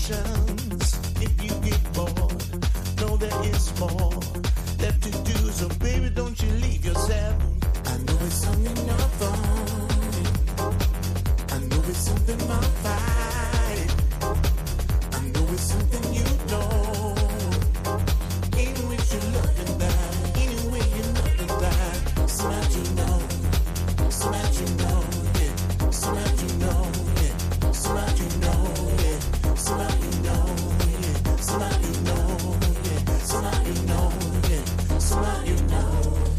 emotions. If you get bored, know there is more left to do. So baby, don't you leave yourself. I know it's something not fun. I know it's something not fight. I know it's something you know. Anyway, you're looking back. Anyway, you're looking back. So that you know. So that you know. Yeah. So that you know. Yeah. So that you know. Yeah. So that you know. Yeah. So that you know. Yeah. So that you know. Yeah. So that you know.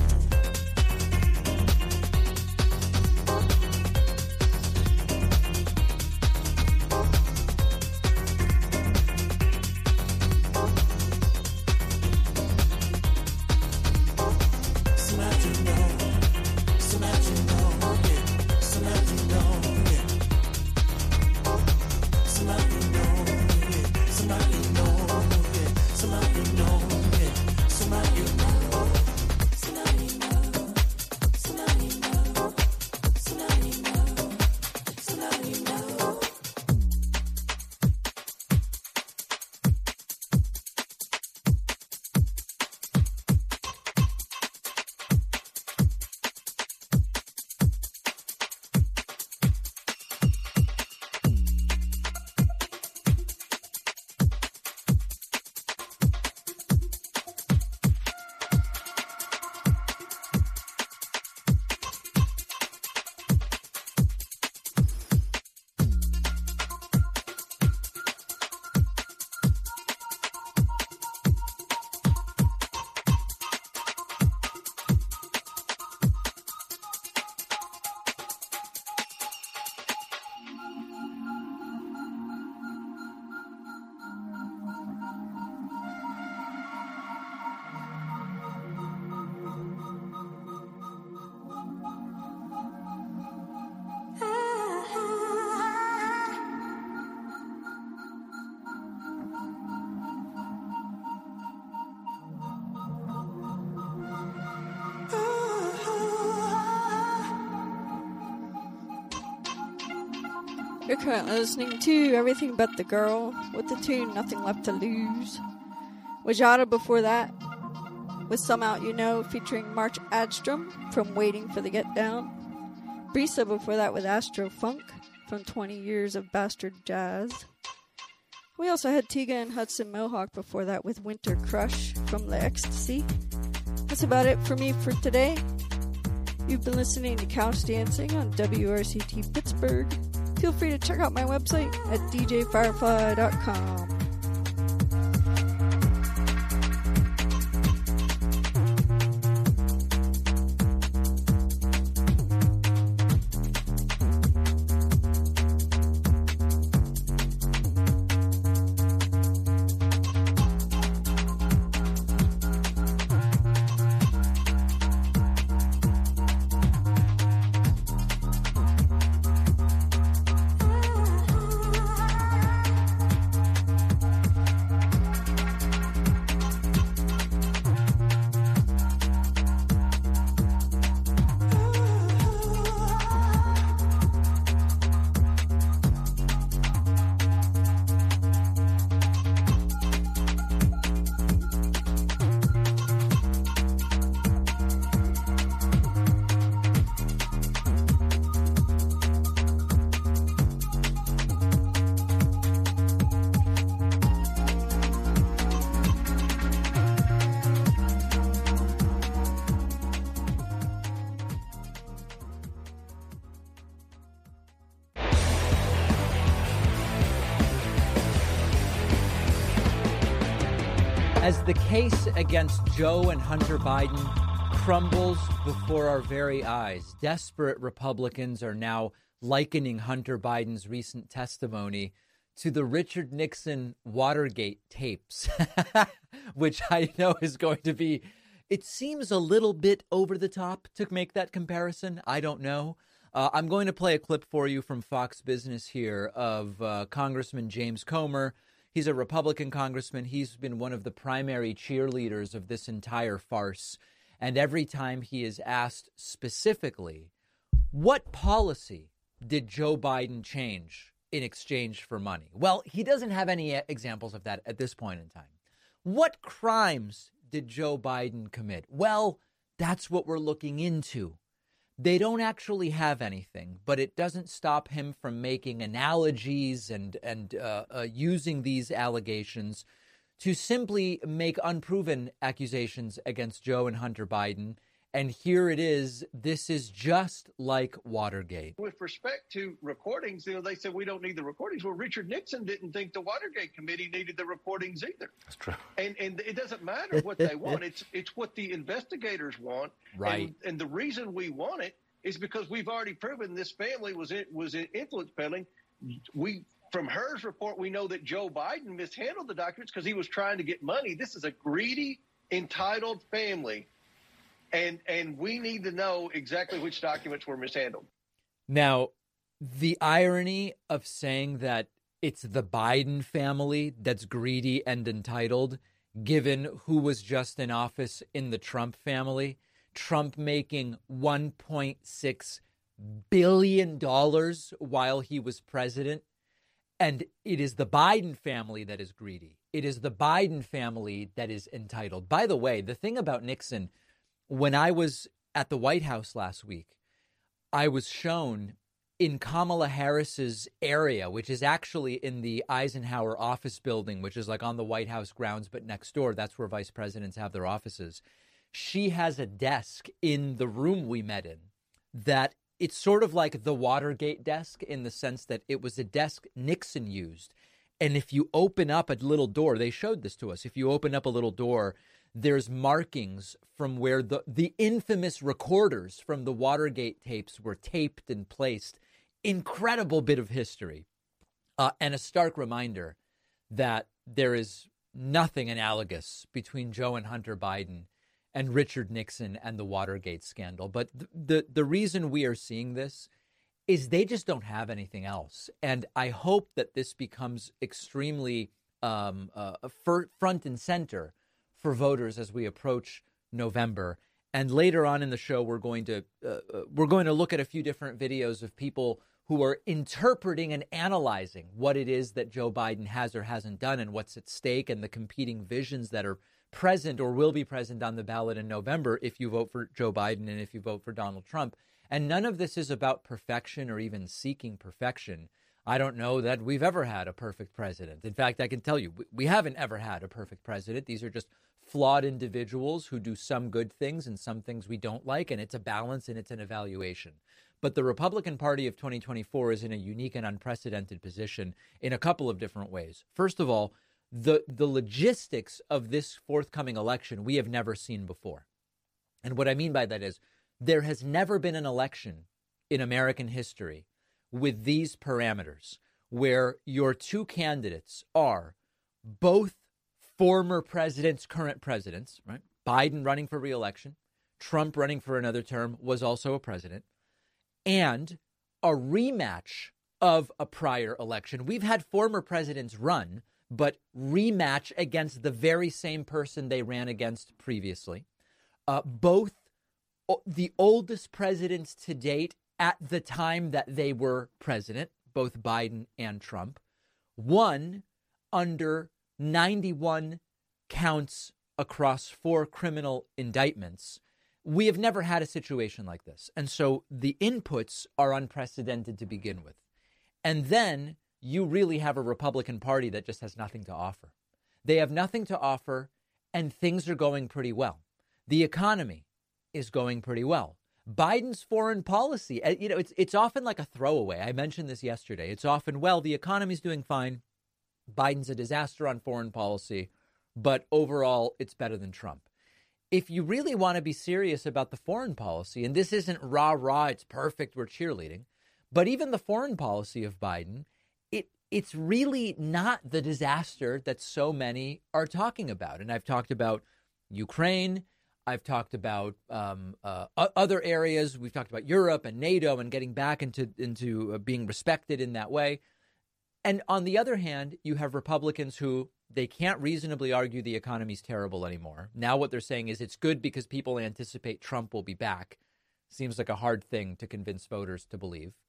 You're currently listening to Everything But the Girl with the tune Nothing Left to Lose. Wajada before that with Some Out You Know featuring March Adstrom from Waiting for the Get Down. Brisa before that with Astro Funk from 20 Years of Bastard Jazz. We also had Tiga and Hudson Mohawk before that with Winter Crush from The Ecstasy. That's about it for me for today. You've been listening to Couch Dancing on WRCT Pittsburgh. Feel free to check out my website at djfirefly.com. As the case against Joe and Hunter Biden crumbles before our very eyes, desperate Republicans are now likening Hunter Biden's recent testimony to the Richard Nixon Watergate tapes, which I know is going to be, it seems a little bit over the top to make that comparison. I don't know. I'm going to play a clip for you from Fox Business here of Congressman James Comer. He's a Republican congressman. He's been one of the primary cheerleaders of this entire farce. And every time he is asked specifically, what policy did Joe Biden change in exchange for money. Well, he doesn't have any examples of that at this point in time. What crimes did Joe Biden commit? Well, that's what we're looking into. They don't actually have anything, but it doesn't stop him from making analogies and using these allegations to simply make unproven accusations against Joe and Hunter Biden. And here it is. This is just like Watergate. With respect to recordings, they said we don't need the recordings. Well, Richard Nixon didn't think the Watergate committee needed the recordings either. That's true. And it doesn't matter what they want. It's what the investigators want. Right. And the reason we want it is because we've already proven this family was influence peddling. From Hur's report, we know that Joe Biden mishandled the documents because he was trying to get money. This is a greedy, entitled family. And we need to know exactly which documents were mishandled. Now, the irony of saying that it's the Biden family that's greedy and entitled, given who was just in office in the Trump family, Trump making $1.6 billion while he was president. And it is the Biden family that is greedy. It is the Biden family that is entitled. By the way, the thing about Nixon, when I was at the White House last week, I was shown in Kamala Harris's area, which is actually in the Eisenhower office building, which is like on the White House grounds, but next door, that's where vice presidents have their offices. She has a desk in the room we met in that it's sort of like the Watergate desk in the sense that it was a desk Nixon used. And if you open up a little door, they showed this to us. If you open up a little door, there's markings from where the infamous recorders from the Watergate tapes were taped and placed. Incredible bit of history. And a stark reminder that there is nothing analogous between Joe and Hunter Biden and Richard Nixon and the Watergate scandal. But the reason we are seeing this is they just don't have anything else. And I hope that this becomes extremely front and center for voters as we approach November. And later on in the show, we're going to look at a few different videos of people who are interpreting and analyzing what it is that Joe Biden has or hasn't done and what's at stake and the competing visions that are present or will be present on the ballot in November if you vote for Joe Biden and if you vote for Donald Trump. And none of this is about perfection or even seeking perfection. I don't know that we've ever had a perfect president. In fact, I can tell you, we haven't ever had a perfect president. These are just flawed individuals who do some good things and some things we don't like, and it's a balance and it's an evaluation. But the Republican Party of 2024 is in a unique and unprecedented position in a couple of different ways. First of all, the logistics of this forthcoming election we have never seen before. And what I mean by that is there has never been an election in American history with these parameters where your two candidates are both former presidents, current presidents, right? Biden running for re-election, Trump running for another term, was also a president, and a rematch of a prior election. We've had former presidents run, but rematch against the very same person they ran against previously. Both the oldest presidents to date at the time that they were president, both Biden and Trump, won under 91 counts across 4 criminal indictments. We have never had a situation like this. And so the inputs are unprecedented to begin with. And then you really have a Republican Party that just has nothing to offer. They have nothing to offer, and things are going pretty well. The economy is going pretty well. Biden's foreign policy, it's often like a throwaway. I mentioned this yesterday. It's often, well, the economy's doing fine. Biden's a disaster on foreign policy, but overall, it's better than Trump. If you really want to be serious about the foreign policy, and this isn't rah, it's perfect, we're cheerleading, but even the foreign policy of Biden, it's really not the disaster that so many are talking about. And I've talked about Ukraine. I've talked about other areas. We've talked about Europe and NATO and getting back into being respected in that way. And on the other hand, you have Republicans who they can't reasonably argue the economy's terrible anymore. Now what they're saying is it's good because people anticipate Trump will be back. Seems like a hard thing to convince voters to believe.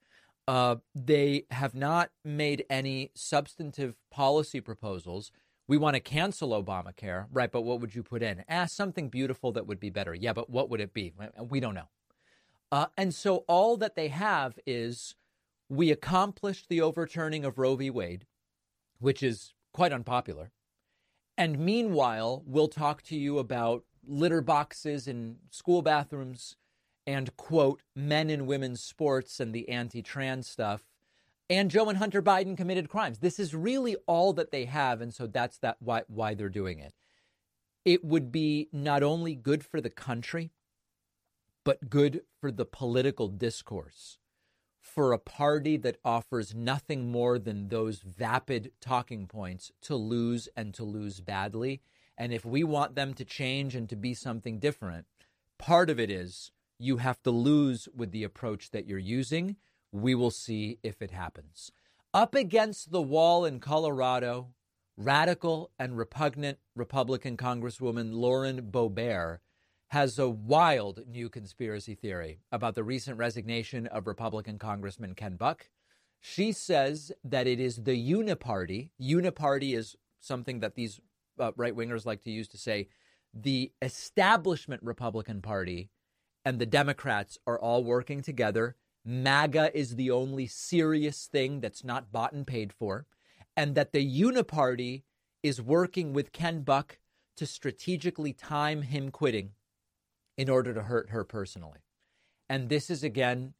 They have not made any substantive policy proposals. We want to cancel Obamacare, right? But what would you put in? Something beautiful that would be better. Yeah, but what would it be? We don't know. And so all that they have is we accomplished the overturning of Roe v. Wade, which is quite unpopular. And meanwhile, we'll talk to you about litter boxes in school bathrooms and, quote, men and women's sports and the anti-trans stuff. And Joe and Hunter Biden committed crimes. This is really all that they have. And so that's why they're doing it. It would be not only good for the country, but good for the political discourse, for a party that offers nothing more than those vapid talking points to lose and to lose badly. And if we want them to change and to be something different, part of it is you have to lose with the approach that you're using. We will see if it happens. Up against the wall in Colorado, radical and repugnant Republican Congresswoman Lauren Boebert has a wild new conspiracy theory about the recent resignation of Republican Congressman Ken Buck. She says that it is the uniparty. Uniparty is something that these right-wingers like to use to say the establishment Republican Party and the Democrats are all working together. MAGA is the only serious thing that's not bought and paid for, and that the uniparty is working with Ken Buck to strategically time him quitting in order to hurt her personally. And this is, again,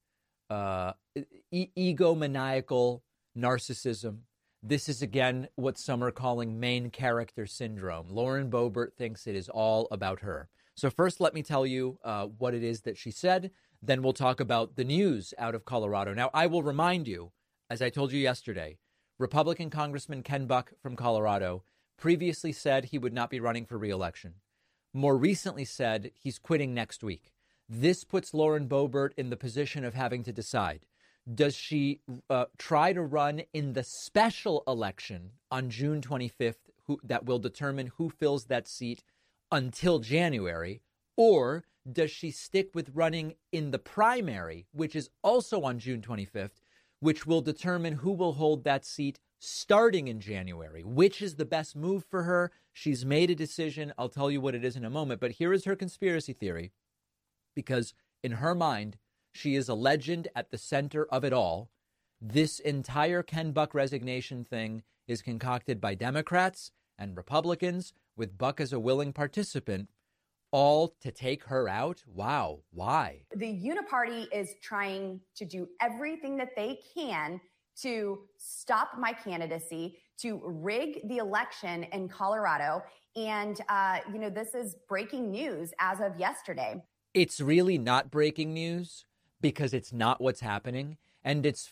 egomaniacal narcissism. This is, again, what some are calling main character syndrome. Lauren Boebert thinks it is all about her. So first, let me tell you what it is that she said. Then we'll talk about the news out of Colorado. Now, I will remind you, as I told you yesterday, Republican Congressman Ken Buck from Colorado previously said he would not be running for re-election. More recently said he's quitting next week. This puts Lauren Boebert in the position of having to decide. Does she try to run in the special election on June 25th that will determine who fills that seat until January? Or does she stick with running in the primary, which is also on June 25th, which will determine who will hold that seat starting in January? Which is the best move for her? She's made a decision. I'll tell you what it is in a moment. But here is her conspiracy theory, because in her mind, she is a legend at the center of it all. This entire Ken Buck resignation thing is concocted by Democrats and Republicans, with Buck as a willing participant, all to take her out? Wow. Why? The Uniparty is trying to do everything that they can to stop my candidacy, to rig the election in Colorado. And, this is breaking news as of yesterday. It's really not breaking news because it's not what's happening. And it's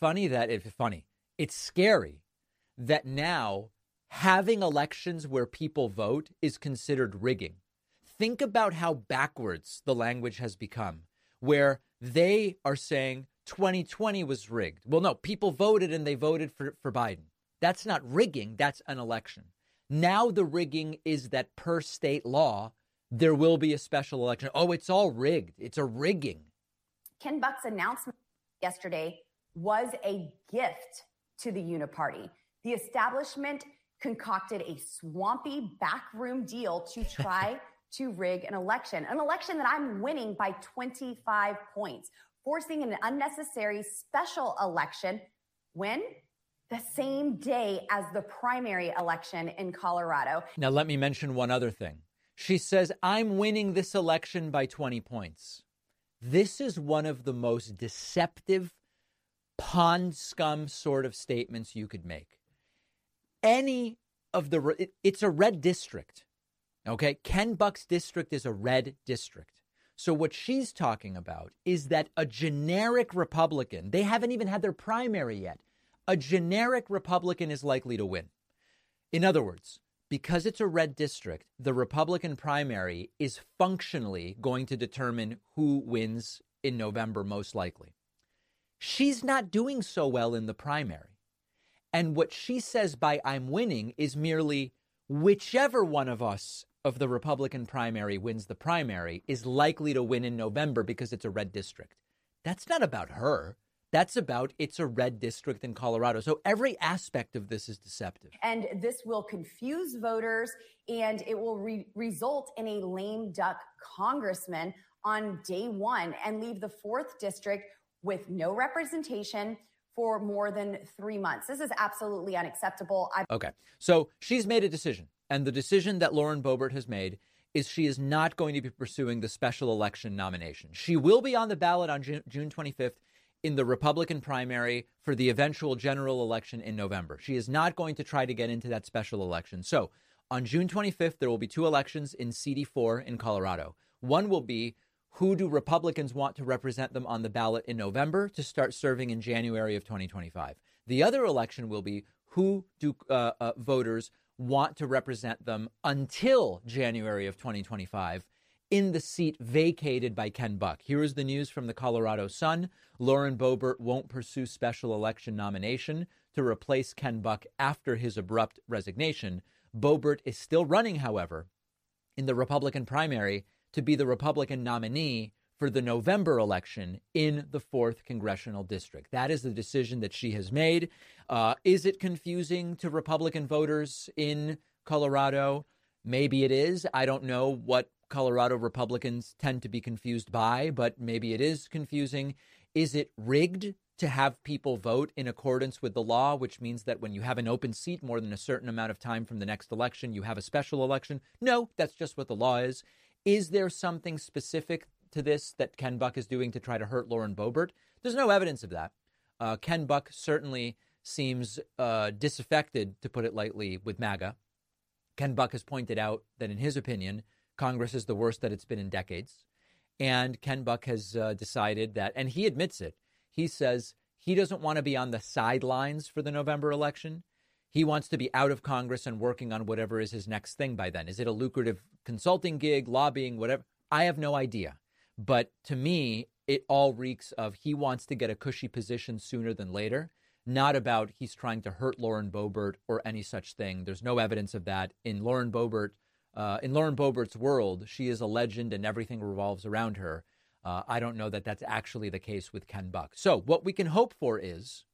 it's scary that now having elections where people vote is considered rigging. Think about how backwards the language has become, where they are saying 2020 was rigged. Well, no, people voted and they voted for Biden. That's not rigging. That's an election. Now the rigging is that per state law, there will be a special election. Oh, it's all rigged. It's a rigging. Ken Buck's announcement yesterday was a gift to the Uniparty. The establishment concocted a swampy backroom deal to try to rig an election that I'm winning by 25 points, forcing an unnecessary special election when the same day as the primary election in Colorado. Now, let me mention one other thing. She says, I'm winning this election by 20 points. This is one of the most deceptive pond scum sort of statements you could make. It's a red district. Okay, Ken Buck's district is a red district. So what she's talking about is that a generic Republican, they haven't even had their primary yet, a generic Republican is likely to win. In other words, because it's a red district, the Republican primary is functionally going to determine who wins in November most likely. She's not doing so well in the primary. And what she says by I'm winning is merely whichever one of us of the Republican primary wins the primary is likely to win in November because it's a red district. That's not about her. That's about it's a red district in Colorado. So every aspect of this is deceptive. And this will confuse voters, and it will result in a lame duck congressman on day one and leave the 4th district with no representation for more than 3 months. This is absolutely unacceptable. Okay, so she's made a decision. And the decision that Lauren Boebert has made is she is not going to be pursuing the special election nomination. She will be on the ballot on June 25th in the Republican primary for the eventual general election in November. She is not going to try to get into that special election. So on June 25th, there will be 2 elections in CD4 in Colorado. One will be who do Republicans want to represent them on the ballot in November to start serving in January of 2025. The other election will be who do voters want to represent them until January of 2025 in the seat vacated by Ken Buck. Here is the news from the Colorado Sun. Lauren Boebert won't pursue special election nomination to replace Ken Buck after his abrupt resignation. Boebert is still running, however, in the Republican primary to be the Republican nominee for the November election in the 4th congressional district. That is the decision that she has made. Is it confusing to Republican voters in Colorado? Maybe it is. I don't know what Colorado Republicans tend to be confused by, but maybe it is confusing. Is it rigged to have people vote in accordance with the law, which means that when you have an open seat more than a certain amount of time from the next election, you have a special election? No, that's just what the law is. Is there something specific to this that Ken Buck is doing to try to hurt Lauren Boebert? There's no evidence of that. Ken Buck certainly seems disaffected, to put it lightly, with MAGA. Ken Buck has pointed out that, in his opinion, Congress is the worst that it's been in decades. And Ken Buck has decided that, and he admits it, he says he doesn't want to be on the sidelines for the November election. He wants to be out of Congress and working on whatever is his next thing by then. Is it a lucrative consulting gig, lobbying, whatever? I have no idea. But to me, it all reeks of he wants to get a cushy position sooner than later, not about he's trying to hurt Lauren Boebert or any such thing. There's no evidence of that. In Lauren Boebert's world, she is a legend and everything revolves around her. I don't know that that's actually the case with Ken Buck. So what we can hope for is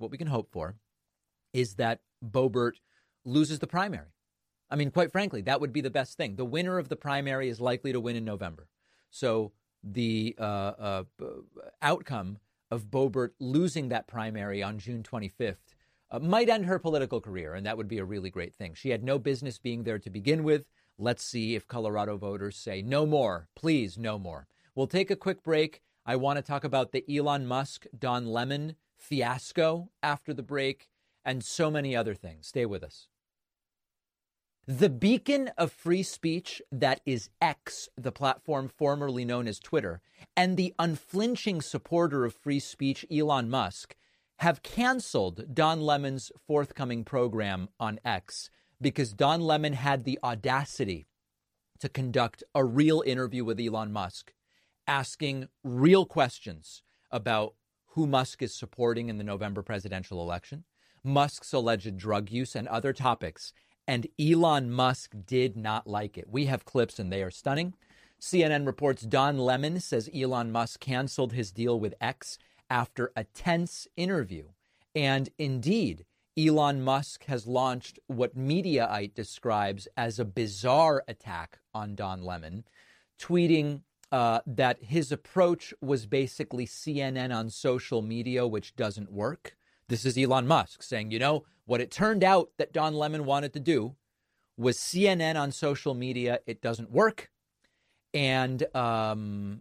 that Boebert loses the primary. I mean, quite frankly, that would be the best thing. The winner of the primary is likely to win in November. So the outcome of Boebert losing that primary on June 25th might end her political career, and that would be a really great thing. She had no business being there to begin with. Let's see if Colorado voters say no more, please, no more. We'll take a quick break. I want to talk about the Elon Musk, Don Lemon fiasco after the break and so many other things. Stay with us. The beacon of free speech that is X, the platform formerly known as Twitter, and the unflinching supporter of free speech, Elon Musk, have canceled Don Lemon's forthcoming program on X because Don Lemon had the audacity to conduct a real interview with Elon Musk, asking real questions about who Musk is supporting in the November presidential election, Musk's alleged drug use, and other topics. And Elon Musk did not like it. We have clips and they are stunning. CNN reports Don Lemon says Elon Musk canceled his deal with X after a tense interview. And indeed, Elon Musk has launched what Mediaite describes as a bizarre attack on Don Lemon, tweeting that his approach was basically CNN on social media, which doesn't work. This is Elon Musk saying, you know, what it turned out that Don Lemon wanted to do was CNN on social media. It doesn't work. And, and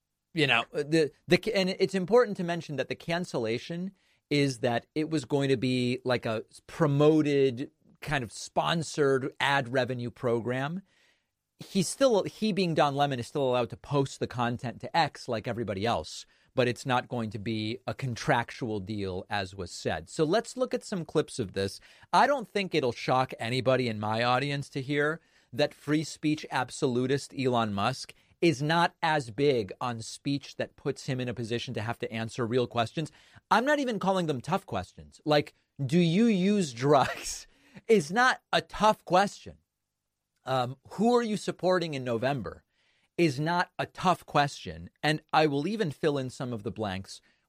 it's important to mention that the cancellation is that it was going to be like a promoted kind of sponsored ad revenue program. He being Don Lemon is still allowed to post the content to X like everybody else, but it's not going to be a contractual deal, as was said. So let's look at some clips of this. I don't think it'll shock anybody in my audience to hear that free speech absolutist Elon Musk is not as big on speech that puts him in a position to have to answer real questions. I'm not even calling them tough questions. Like, do you use drugs? Is not a tough question. Who are you supporting in November? Is not a tough question. And I will even fill in some of the blanks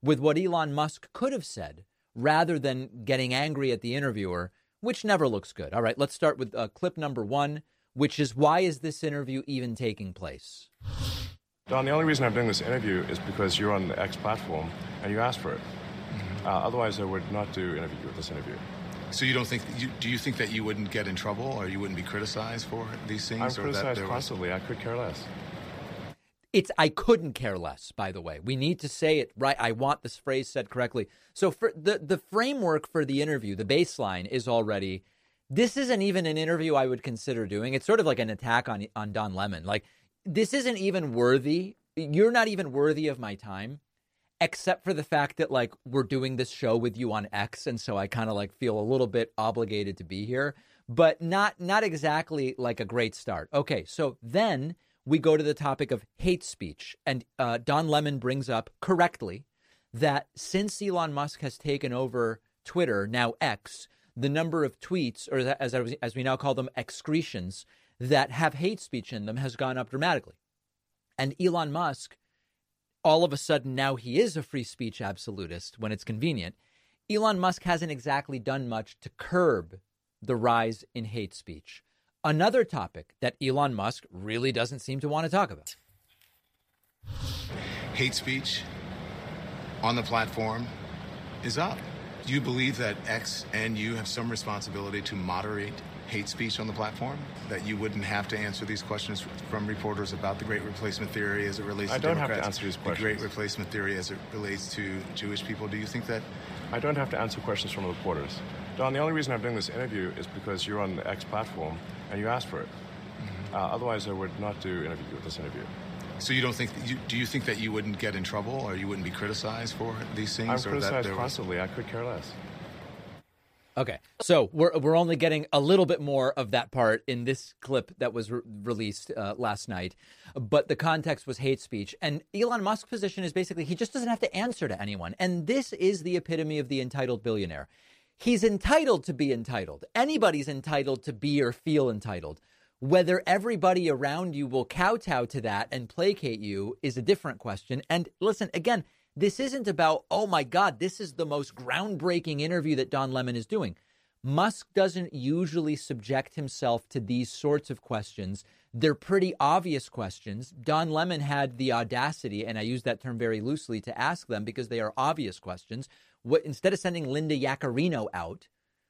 with what Elon Musk could have said rather than getting angry at the interviewer, which never looks good. All right, let's start with clip number 1, which is, why is this interview even taking place? Don, the only reason I'm doing this interview is because you're on the X platform and you asked for it. Otherwise, I would not do this interview. So you don't think? Do you think that you wouldn't get in trouble, or you wouldn't be criticized for these things? I'm criticized constantly. I could care less. I couldn't care less, by the way. We need to say it right. I want this phrase said correctly. So for the framework for the interview, the baseline is already, this isn't even an interview I would consider doing. It's sort of like an attack on Don Lemon. Like, this isn't even worthy. You're not even worthy of my time, except for the fact that, like, we're doing this show with you on X. And so I kind of like feel a little bit obligated to be here, but not exactly like a great start. Okay, so then we go to the topic of hate speech. And Don Lemon brings up correctly that since Elon Musk has taken over Twitter, now X, the number of tweets, or as we now call them, excretions, that have hate speech in them has gone up dramatically. And Elon Musk, all of a sudden now he is a free speech absolutist when it's convenient. Elon Musk hasn't exactly done much to curb the rise in hate speech. Another topic that Elon Musk really doesn't seem to want to talk about. Hate speech on the platform is up. Do you believe that X and you have some responsibility to moderate hate speech on the platform? That you wouldn't have to answer these questions from reporters about the Great Replacement Theory as it relates to Democrats? I don't have to answer these questions. The Great Replacement Theory as it relates to Jewish people. Do you think that? I don't have to answer questions from reporters. Don, the only reason I'm doing this interview is because you're on the X platform and you asked for it. Otherwise, I would not do this interview. So you don't think? Do you think that you wouldn't get in trouble, or you wouldn't be criticized for these things? I'm criticized constantly. I could care less. Okay, so we're only getting a little bit more of that part in this clip that was released last night, but the context was hate speech. And Elon Musk's position is basically he just doesn't have to answer to anyone. And this is the epitome of the entitled billionaire. He's entitled to be entitled. Anybody's entitled to be or feel entitled. Whether everybody around you will kowtow to that and placate you is a different question. And listen, again, this isn't about, oh, my God, this is the most groundbreaking interview that Don Lemon is doing. Musk doesn't usually subject himself to these sorts of questions. They're pretty obvious questions. Don Lemon had the audacity, and I use that term very loosely, to ask them because they are obvious questions. Instead of sending Linda Yaccarino out,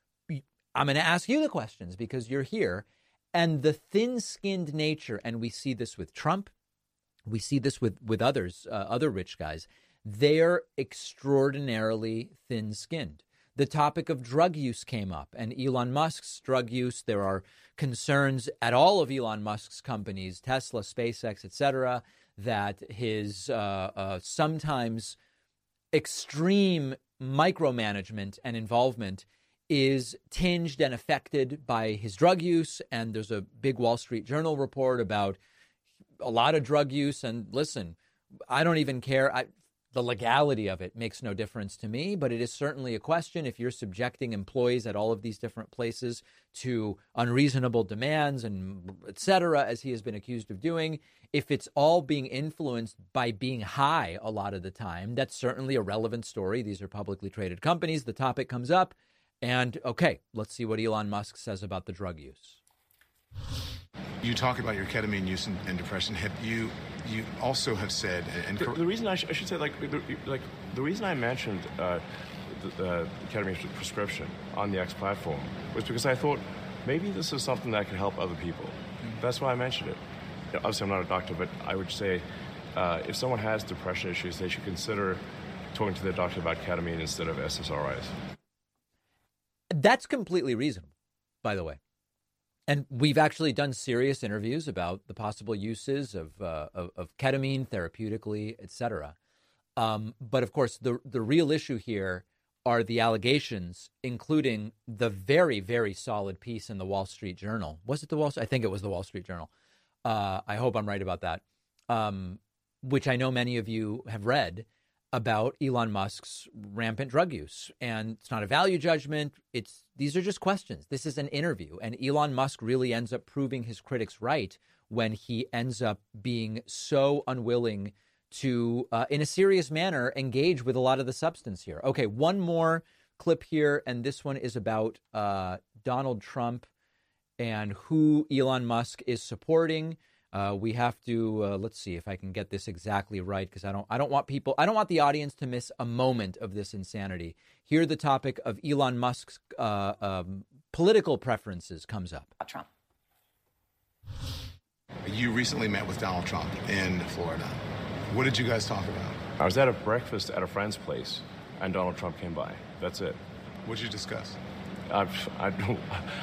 I'm going to ask you the questions because you're here. And the thin-skinned nature, and we see this with Trump, we see this with others, other rich guys, they're extraordinarily thin-skinned. The topic of drug use came up, and Elon Musk's drug use. There are concerns at all of Elon Musk's companies, Tesla, SpaceX, etc., that his sometimes extreme micromanagement and involvement is tinged and affected by his drug use. And there's a big Wall Street Journal report about a lot of drug use. And listen, I don't even care. The legality of it makes no difference to me, but it is certainly a question if you're subjecting employees at all of these different places to unreasonable demands and et cetera, as he has been accused of doing. If it's all being influenced by being high a lot of the time, that's certainly a relevant story. These are publicly traded companies. The topic comes up. And, okay, let's see what Elon Musk says about the drug use. You talk about your ketamine use and depression. You also have said, and the reason I should say, the reason I mentioned the ketamine prescription on the X platform was because I thought maybe this is something that could help other people. That's why I mentioned it. Obviously, I'm not a doctor, but I would say if someone has depression issues, they should consider talking to their doctor about ketamine instead of SSRIs. That's completely reasonable, by the way. And we've actually done serious interviews about the possible uses of ketamine therapeutically, et cetera. But, of course, the real issue here are the allegations, including the very, very solid piece in the Wall Street Journal. Was it the Wall Street? I think it was the Wall Street Journal. I hope I'm right about that, which I know many of you have read, about Elon Musk's rampant drug use. And it's not a value judgment. These are just questions. This is an interview. And Elon Musk really ends up proving his critics right when he ends up being so unwilling to, in a serious manner, engage with a lot of the substance here. Okay, one more clip here, and this one is about Donald Trump and who Elon Musk is supporting. We have to let's see if I can get this exactly right, because I don't want the audience to miss a moment of this insanity. Here, the topic of Elon Musk's political preferences comes up. Trump. You recently met with Donald Trump in Florida. What did you guys talk about? I was at a breakfast at a friend's place, and Donald Trump came by. That's it. What did you discuss? I don't.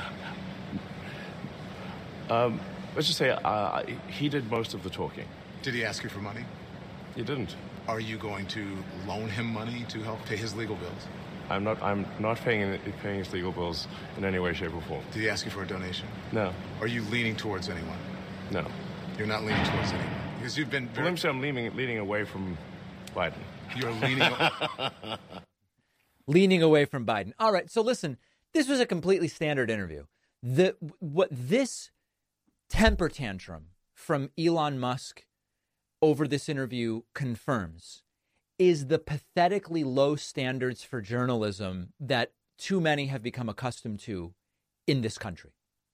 Let's just say he did most of the talking. Did he ask you for money? He didn't. Are you going to loan him money to help pay his legal bills? I'm not paying his legal bills in any way, shape, or form. Did he ask you for a donation? No. Are you leaning towards anyone? No. You're not leaning towards anyone? Because you've been very... Well, I'm leaning away from Biden. You're leaning... Leaning away from Biden. All right, so listen, this was a completely standard interview. What this temper tantrum from Elon Musk over this interview confirms is the pathetically low standards for journalism that too many have become accustomed to in this country.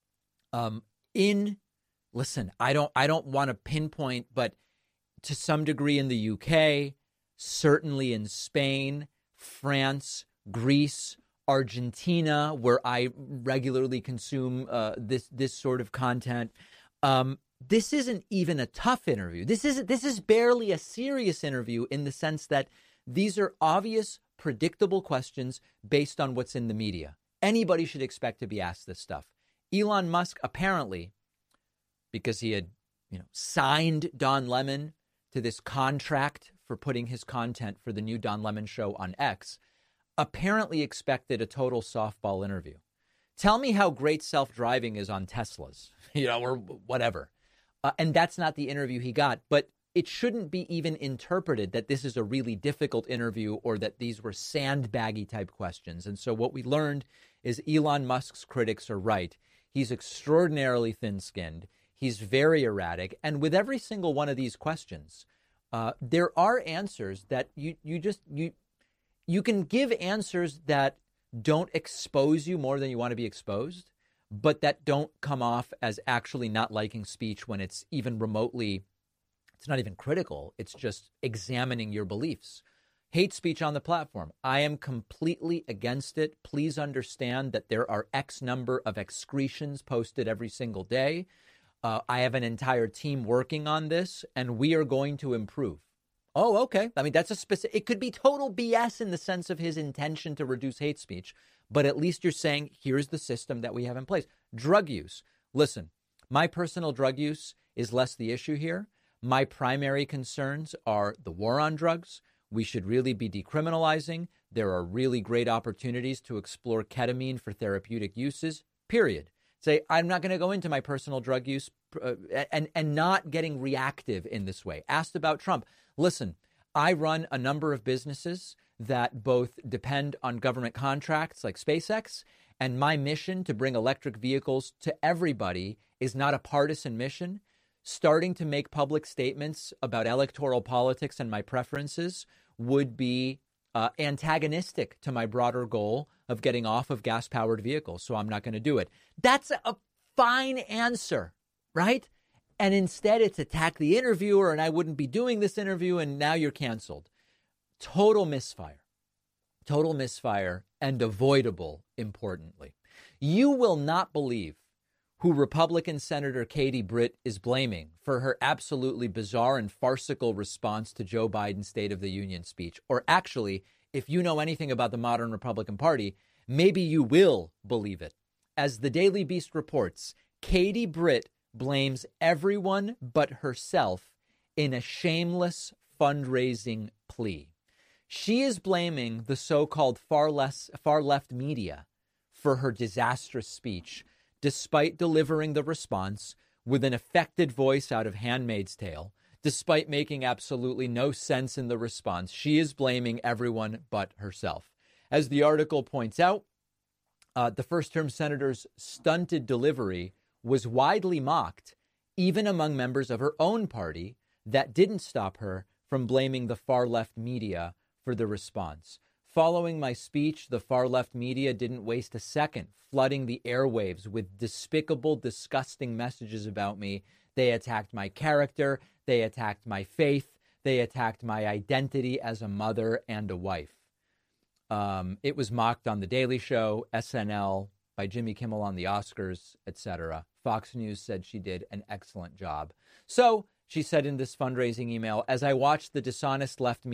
Listen, I don't want to pinpoint, but to some degree in the UK, certainly in Spain, France, Greece, Argentina, where I regularly consume this sort of content. This isn't even a tough interview. This is barely a serious interview in the sense that these are obvious, predictable questions based on what's in the media. Anybody should expect to be asked this stuff. Elon Musk apparently, because he had, signed Don Lemon to this contract for putting his content for the new Don Lemon show on X, apparently expected a total softball interview. Tell me how great self-driving is on Teslas, or whatever. And that's not the interview he got. But it shouldn't be even interpreted that this is a really difficult interview or that these were sandbaggy type questions. And so what we learned is Elon Musk's critics are right. He's extraordinarily thin-skinned. He's very erratic. And with every single one of these questions, there are answers that you can give answers that don't expose you more than you want to be exposed, but that don't come off as actually not liking speech when it's even remotely, it's not even critical. It's just examining your beliefs. Hate speech on the platform. I am completely against it. Please understand that there are X number of excretions posted every single day. I have an entire team working on this, and we are going to improve. Oh, okay. I mean, that's a specific, it could be total BS in the sense of his intention to reduce hate speech, but at least you're saying, here's the system that we have in place. Drug use. Listen, my personal drug use is less the issue here. My primary concerns are the war on drugs. We should really be decriminalizing. There are really great opportunities to explore ketamine for therapeutic uses, period. Say, I'm not going to go into my personal drug use and not getting reactive in this way. Asked about Trump. Listen, I run a number of businesses that both depend on government contracts like SpaceX, and my mission to bring electric vehicles to everybody is not a partisan mission. Starting to make public statements about electoral politics and my preferences would be antagonistic to my broader goal of getting off of gas-powered vehicles, so I'm not going to do it. That's a fine answer, right? And instead it's attack the interviewer and I wouldn't be doing this interview and now you're canceled. Total misfire and avoidable, importantly. You will not believe who Republican Senator Katie Britt is blaming for her absolutely bizarre and farcical response to Joe Biden's State of the Union speech. Or actually, if you know anything about the modern Republican Party, maybe you will believe it. As the Daily Beast reports, Katie Britt blames everyone but herself in a shameless fundraising plea. She is blaming the so-called far left media for her disastrous speech, despite delivering the response with an affected voice out of Handmaid's Tale, despite making absolutely no sense in the response. She is blaming everyone but herself. As the article points out, the first-term senator's stunted delivery was widely mocked, even among members of her own party, that didn't stop her from blaming the far left media for the response. Following my speech, the far left media didn't waste a second flooding the airwaves with despicable, disgusting messages about me. They attacked my character. They attacked my faith. They attacked my identity as a mother and a wife. It was mocked on The Daily Show, SNL, by Jimmy Kimmel on the Oscars, etc. Fox News said she did an excellent job. So, she said in this fundraising email, as I watched the dishonest leftist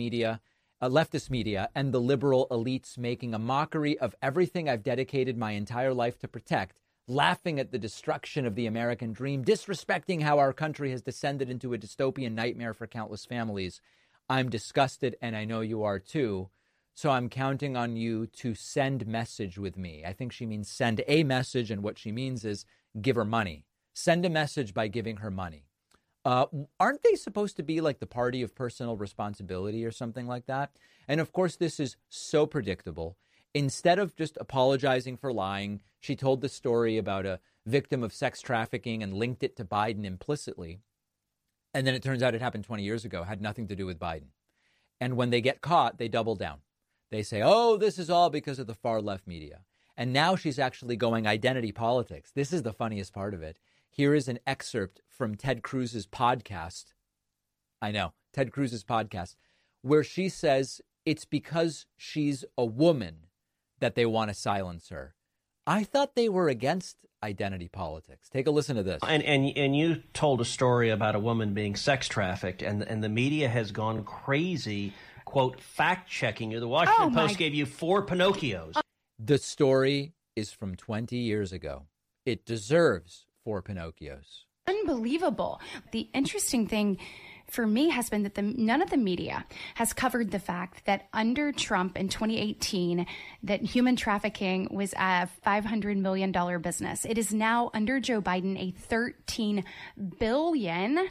media and the liberal elites making a mockery of everything I've dedicated my entire life to protect, laughing at the destruction of the American dream, disrespecting how our country has descended into a dystopian nightmare for countless families, I'm disgusted, and I know you are too. So I'm counting on you to send message with me. I think she means send a message, and what she means is give her money. Send a message by giving her money. Aren't they supposed to be like the party of personal responsibility or something like that? And of course, this is so predictable. Instead of just apologizing for lying, she told the story about a victim of sex trafficking and linked it to Biden implicitly. And then it turns out it happened 20 years ago, had nothing to do with Biden. And when they get caught, they double down. They say, oh, this is all because of the far left media. And now she's actually going identity politics. This is the funniest part of it. Here is an excerpt from Ted Cruz's podcast. I know, Ted Cruz's podcast, where she says it's because she's a woman that they want to silence her. I thought they were against identity politics. Take a listen to this. And you told a story about a woman being sex trafficked, and the media has gone crazy, quote, fact-checking you. The Washington Post gave you 4 Pinocchios. The story is from 20 years ago. It deserves 4 Pinocchios. Unbelievable. The interesting thing for me has been that none of the media has covered the fact that under Trump in 2018, that human trafficking was a $500 million business. It is now under Joe Biden a $13 billion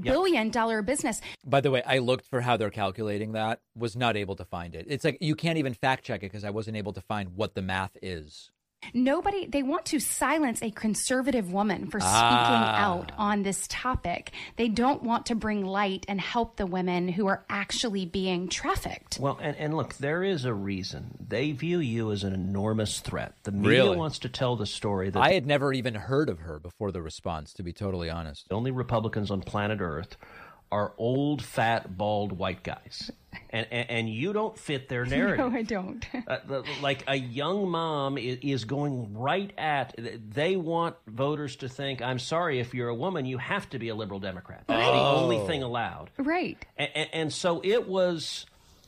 business. By the way, I looked for how they're calculating that, was not able to find it. It's like you can't even fact check it because I wasn't able to find what the math is. They want to silence a conservative woman for speaking out on this topic. They don't want to bring light and help the women who are actually being trafficked. Well, and look, there is a reason. They view you as an enormous threat. The media wants to tell the story that... I had never even heard of her before the response, to be totally honest. The only Republicans on planet Earth are old, fat, bald white guys. And you don't fit their narrative. No, I don't. Like a young mom is going right at, they want voters to think, I'm sorry, if you're a woman, you have to be a liberal Democrat. That's the only thing allowed. Right. And so it was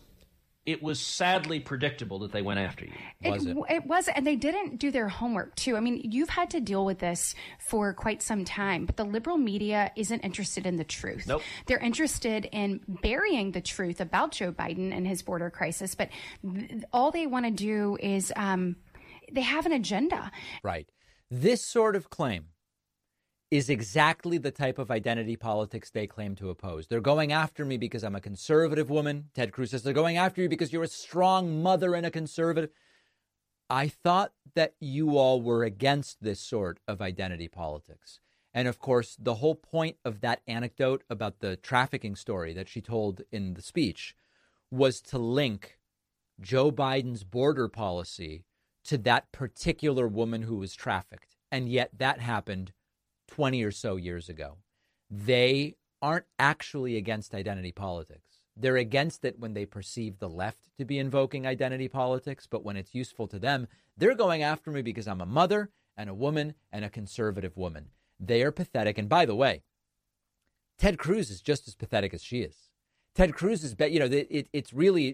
sadly predictable that they went after you. It was, and they didn't do their homework, too. I mean, you've had to deal with this for quite some time, but the liberal media isn't interested in the truth. Nope. They're interested in burying the truth about Joe Biden and his border crisis, but all they want to do is they have an agenda. Right. This sort of claim is exactly the type of identity politics they claim to oppose. They're going after me because I'm a conservative woman. Ted Cruz says they're going after you because you're a strong mother and a conservative. I thought that you all were against this sort of identity politics. And of course, the whole point of that anecdote about the trafficking story that she told in the speech was to link Joe Biden's border policy to that particular woman who was trafficked. And yet that happened 20 or so years ago. They aren't actually against identity politics. They're against it when they perceive the left to be invoking identity politics, but when it's useful to them, they're going after me because I'm a mother and a woman and a conservative woman. They are pathetic. And by the way, Ted Cruz is just as pathetic as she is. Ted Cruz is, it's really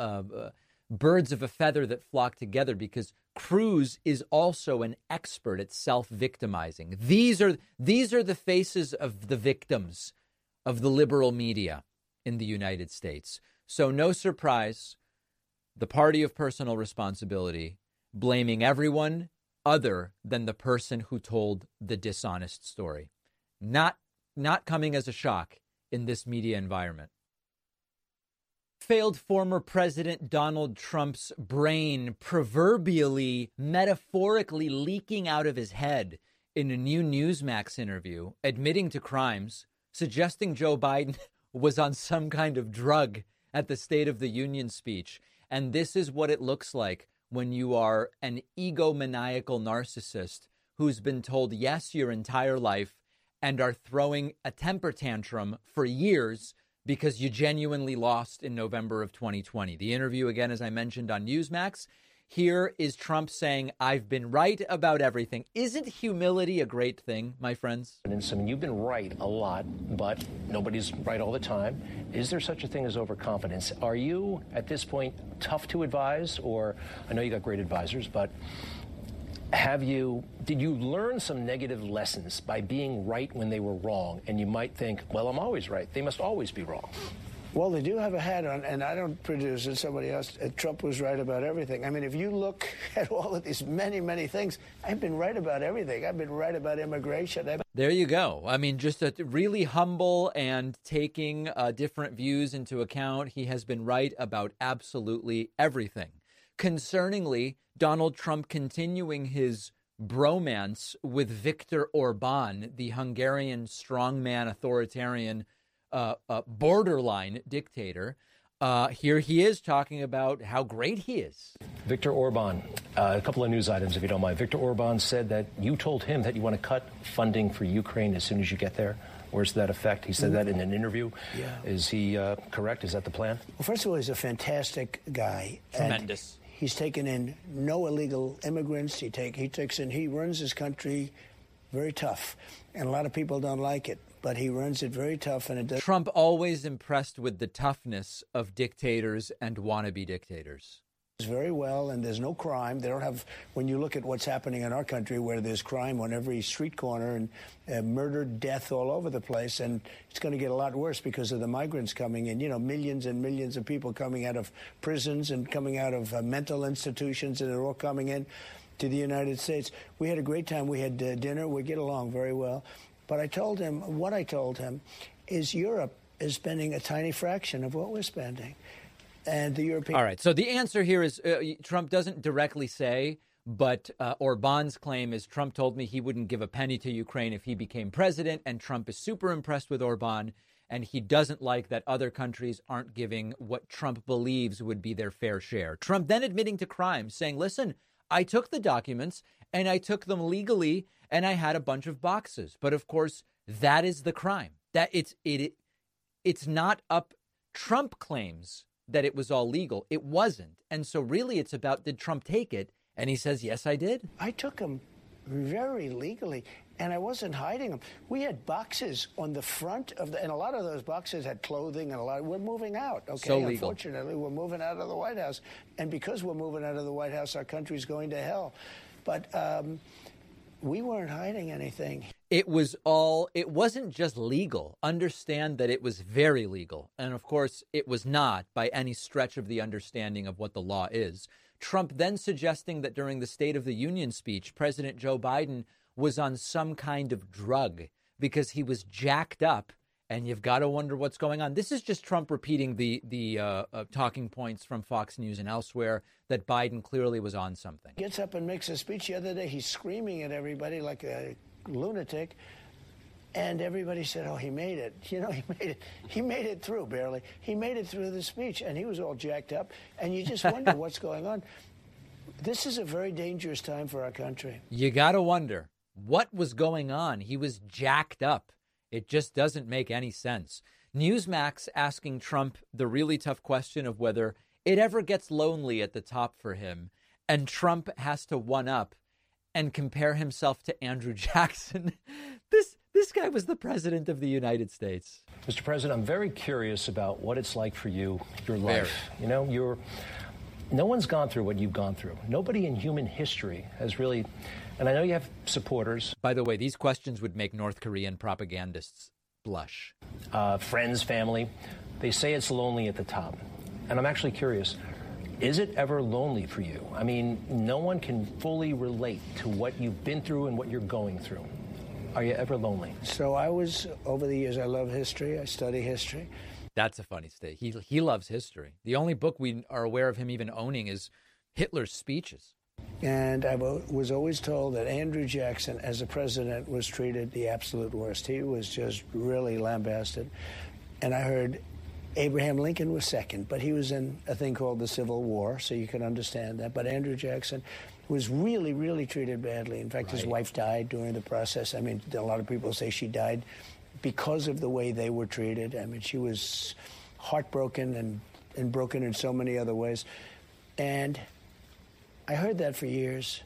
birds of a feather that flock together, because Cruz is also an expert at self-victimizing. These are the faces of the victims of the liberal media in the United States. So no surprise, the party of personal responsibility, blaming everyone other than the person who told the dishonest story. Not coming as a shock in this media environment. Failed former President Donald Trump's brain proverbially, metaphorically leaking out of his head in a new Newsmax interview, admitting to crimes, suggesting Joe Biden was on some kind of drug at the State of the Union speech. And this is what it looks like when you are an egomaniacal narcissist who's been told yes your entire life and are throwing a temper tantrum for years because you genuinely lost in November of 2020. The interview, again, as I mentioned on Newsmax, here is Trump saying, I've been right about everything. Isn't humility a great thing, my friends? And you've been right a lot, but nobody's right all the time. Is there such a thing as overconfidence? Are you, at this point, tough to advise? Or I know you got great advisors, but did you learn some negative lessons by being right when they were wrong? And you might think, well, I'm always right. They must always be wrong. Well, they do have a hat on, and I don't produce it. Somebody else. Trump was right about everything. I mean, if you look at all of these many, many things, I've been right about everything. I've been right about immigration. There you go. I mean, just a really humble and taking different views into account. He has been right about absolutely everything. Concerningly, Donald Trump continuing his bromance with Viktor Orban, the Hungarian strongman authoritarian borderline dictator. Here he is talking about how great he is. Viktor Orban, a couple of news items, if you don't mind. Viktor Orban said that you told him that you want to cut funding for Ukraine as soon as you get there. Where's that effect? He said that in an interview. Yeah. Is he correct? Is that the plan? Well, first of all, he's a fantastic guy. Tremendous. He's taken in no illegal immigrants. He runs his country very tough. And a lot of people don't like it. But he runs it very tough, and it does. Trump always impressed with the toughness of dictators and wannabe dictators. Very well, and there's no crime. They don't have, when you look at what's happening in our country, where there's crime on every street corner and murder, death all over the place, and it's going to get a lot worse because of the migrants coming in. You know, millions and millions of people coming out of prisons and coming out of mental institutions, and they're all coming in to the United States. We had a great time. We had dinner. We get along very well. But what I told him is Europe is spending a tiny fraction of what we're spending. And the European. All right. So the answer here is Trump doesn't directly say, but Orban's claim is Trump told me he wouldn't give a penny to Ukraine if he became president. And Trump is super impressed with Orban. And he doesn't like that other countries aren't giving what Trump believes would be their fair share. Trump then admitting to crime, saying, listen, I took the documents and I took them legally and I had a bunch of boxes. But of course, that is the crime. That it's not up. Trump claims that it was all legal. It wasn't. And so really it's about, did Trump take it? And he says, yes, I did. I took them very legally, and I wasn't hiding them. We had boxes on the front of and a lot of those boxes had clothing and we're moving out. Okay, so legal. Unfortunately, we're moving out of the White House. And because we're moving out of the White House, our country's going to hell. But we weren't hiding anything. It wasn't just legal. Understand that it was very legal. And of course, it was not by any stretch of the understanding of what the law is. Trump then suggesting that during the State of the Union speech, President Joe Biden was on some kind of drug because he was jacked up. And you've got to wonder what's going on. This is just Trump repeating the talking points from Fox News and elsewhere that Biden clearly was on something. Gets up and makes a speech the other day. He's screaming at everybody like a lunatic. And everybody said, oh, he made it. You know, he made it through, barely. He made it through the speech, and he was all jacked up. And you just wonder what's going on. This is a very dangerous time for our country. You got to wonder what was going on. He was jacked up. It just doesn't make any sense. Newsmax asking Trump the really tough question of whether it ever gets lonely at the top for him. And Trump has to one up and compare himself to Andrew Jackson. This guy was the president of the United States. Mr. President, I'm very curious about what it's like for you, your life. You know, no one's gone through what you've gone through. Nobody in human history has really, and I know you have supporters. By the way, these questions would make North Korean propagandists blush. Friends, family, they say it's lonely at the top. And I'm actually curious, is it ever lonely for you? I mean, no one can fully relate to what you've been through and what you're going through. Are you ever lonely? So over the years, I love history. I study history. That's a funny state. He loves history. The only book we are aware of him even owning is Hitler's speeches. And I was always told that Andrew Jackson, as a president, was treated the absolute worst. He was just really lambasted. And I heard Abraham Lincoln was second, but he was in a thing called the Civil War, so you can understand that. But Andrew Jackson was really, really treated badly. In fact, his wife died during the process. I mean, a lot of people say she died because of the way they were treated. I mean, she was heartbroken and broken in so many other ways. And I heard that for years.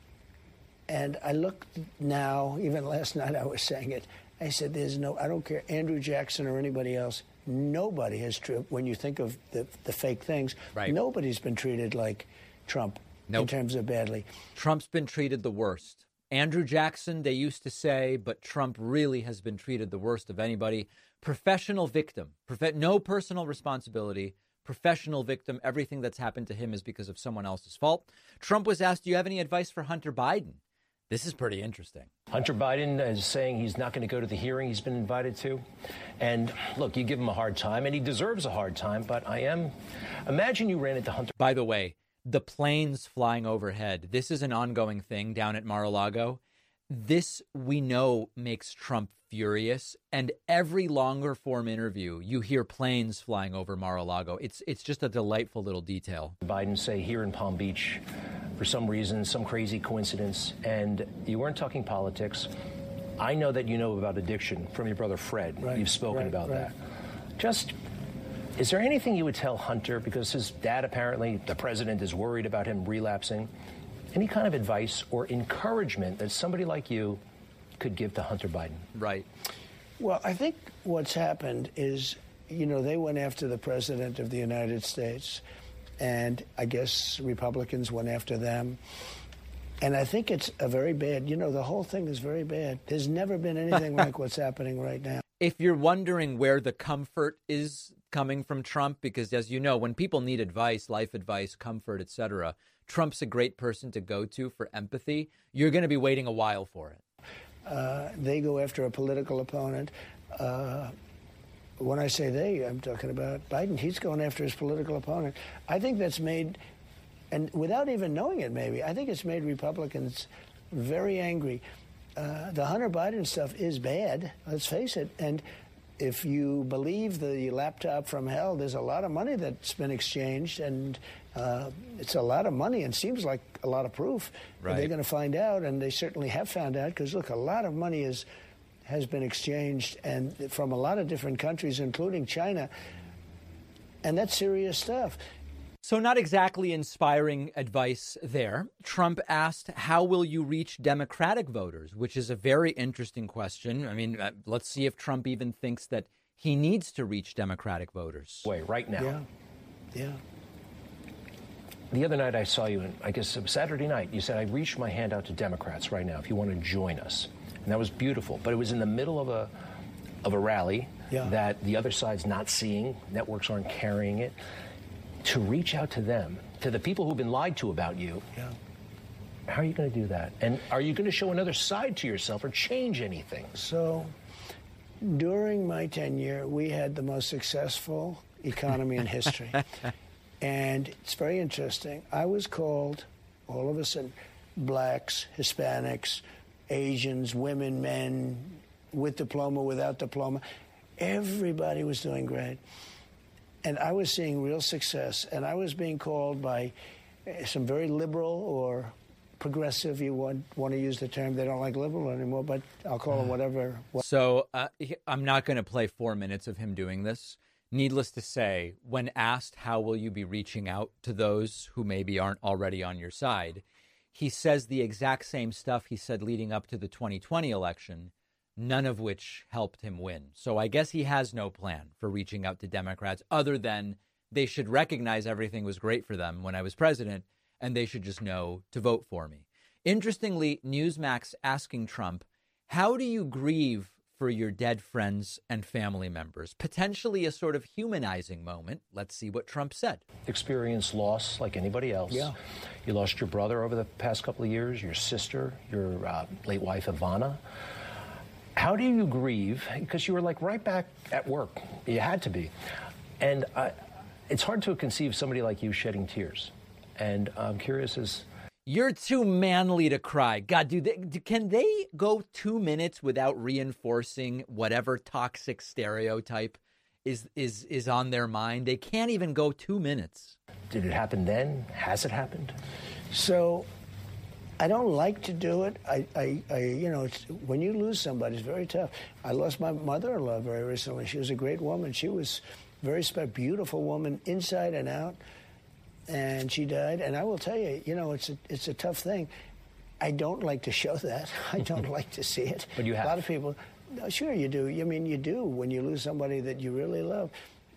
And I looked now, even last night I was saying it, I said, I don't care, Andrew Jackson or anybody else, nobody has, when you think of the fake things, nobody's been treated like Trump in terms of badly. Trump's been treated the worst. Andrew Jackson, they used to say, but Trump really has been treated the worst of anybody. Professional victim, no personal responsibility, professional victim. Everything that's happened to him is because of someone else's fault. Trump was asked, do you have any advice for Hunter Biden? This is pretty interesting. Hunter Biden is saying he's not going to go to the hearing he's been invited to. And look, you give him a hard time, and he deserves a hard time, but imagine you ran into Hunter. By the way, the planes flying overhead, this is an ongoing thing down at Mar-a-Lago. This, we know, makes Trump furious. And every longer form interview, you hear planes flying over Mar-a-Lago. It's just a delightful little detail. Biden say here in Palm Beach, for some reason, some crazy coincidence, and you weren't talking politics. I know that you know about addiction from your brother Fred. You've spoken about that. Just, is there anything you would tell Hunter, because his dad apparently, the president, is worried about him relapsing? Any kind of advice or encouragement that somebody like you could give to Hunter Biden? Right. Well, I think what's happened is, they went after the president of the United States, and I guess Republicans went after them. And I think it's a very bad, the whole thing is very bad. There's never been anything like what's happening right now. If you're wondering where the comfort is coming from Trump, because as you know, when people need advice, life advice, comfort, etc., Trump's a great person to go to for empathy. You're going to be waiting a while for it. They go after a political opponent. When I say they, I'm talking about Biden. He's going after his political opponent. I think that's made, and without even knowing it maybe, I think it's made Republicans very angry. The Hunter Biden stuff is bad, let's face it. And if you believe the laptop from hell, there's a lot of money that's been exchanged, and it's a lot of money and seems like a lot of proof. Right. They're going to find out, and they certainly have found out, because, look, a lot of money has been exchanged, and from a lot of different countries, including China, and that's serious stuff. So not exactly inspiring advice there. Trump asked, how will you reach Democratic voters, which is a very interesting question. I mean, let's see if Trump even thinks that he needs to reach Democratic voters. Wait, right now. Yeah. The other night I saw you, I guess it was Saturday night, you said, I reached my hand out to Democrats right now if you want to join us. And that was beautiful. But it was in the middle of a rally that the other side's not seeing. Networks aren't carrying it. To reach out to them, to the people who've been lied to about you, how are you going to do that? And are you going to show another side to yourself or change anything? So during my tenure, we had the most successful economy in history. And it's very interesting. I was called, all of a sudden, blacks, Hispanics, Asians, women, men, with diploma, without diploma. Everybody was doing great. And I was seeing real success. And I was being called by some very liberal or progressive, you want to use the term. They don't like liberal anymore, but I'll call them whatever. So I'm not going to play 4 minutes of him doing this. Needless to say, when asked how will you be reaching out to those who maybe aren't already on your side, he says the exact same stuff he said leading up to the 2020 election, none of which helped him win. So I guess he has no plan for reaching out to Democrats other than they should recognize everything was great for them when I was president, and they should just know to vote for me. Interestingly, Newsmax asking Trump, how do you grieve for your dead friends and family members? Potentially a sort of humanizing moment. Let's see what Trump said. Experience loss like anybody else. Yeah. You lost your brother over the past couple of years, your sister, your late wife, Ivana. How do you grieve? Because you were like right back at work. You had to be. And it's hard to conceive somebody like you shedding tears. And I'm curious as... You're too manly to cry. God, can they go 2 minutes without reinforcing whatever toxic stereotype is on their mind. They can't even go 2 minutes. Did it happen then? Has it happened? So I don't like to do it. It's, when you lose somebody, it's very tough. I lost my mother-in-law very recently. She was a great woman. She was very beautiful woman inside and out, and she died. And I will tell you, it's a tough thing. I don't like to show that. I don't like to see it. But you have. A lot of people, sure you do. I mean, you do when you lose somebody that you really love.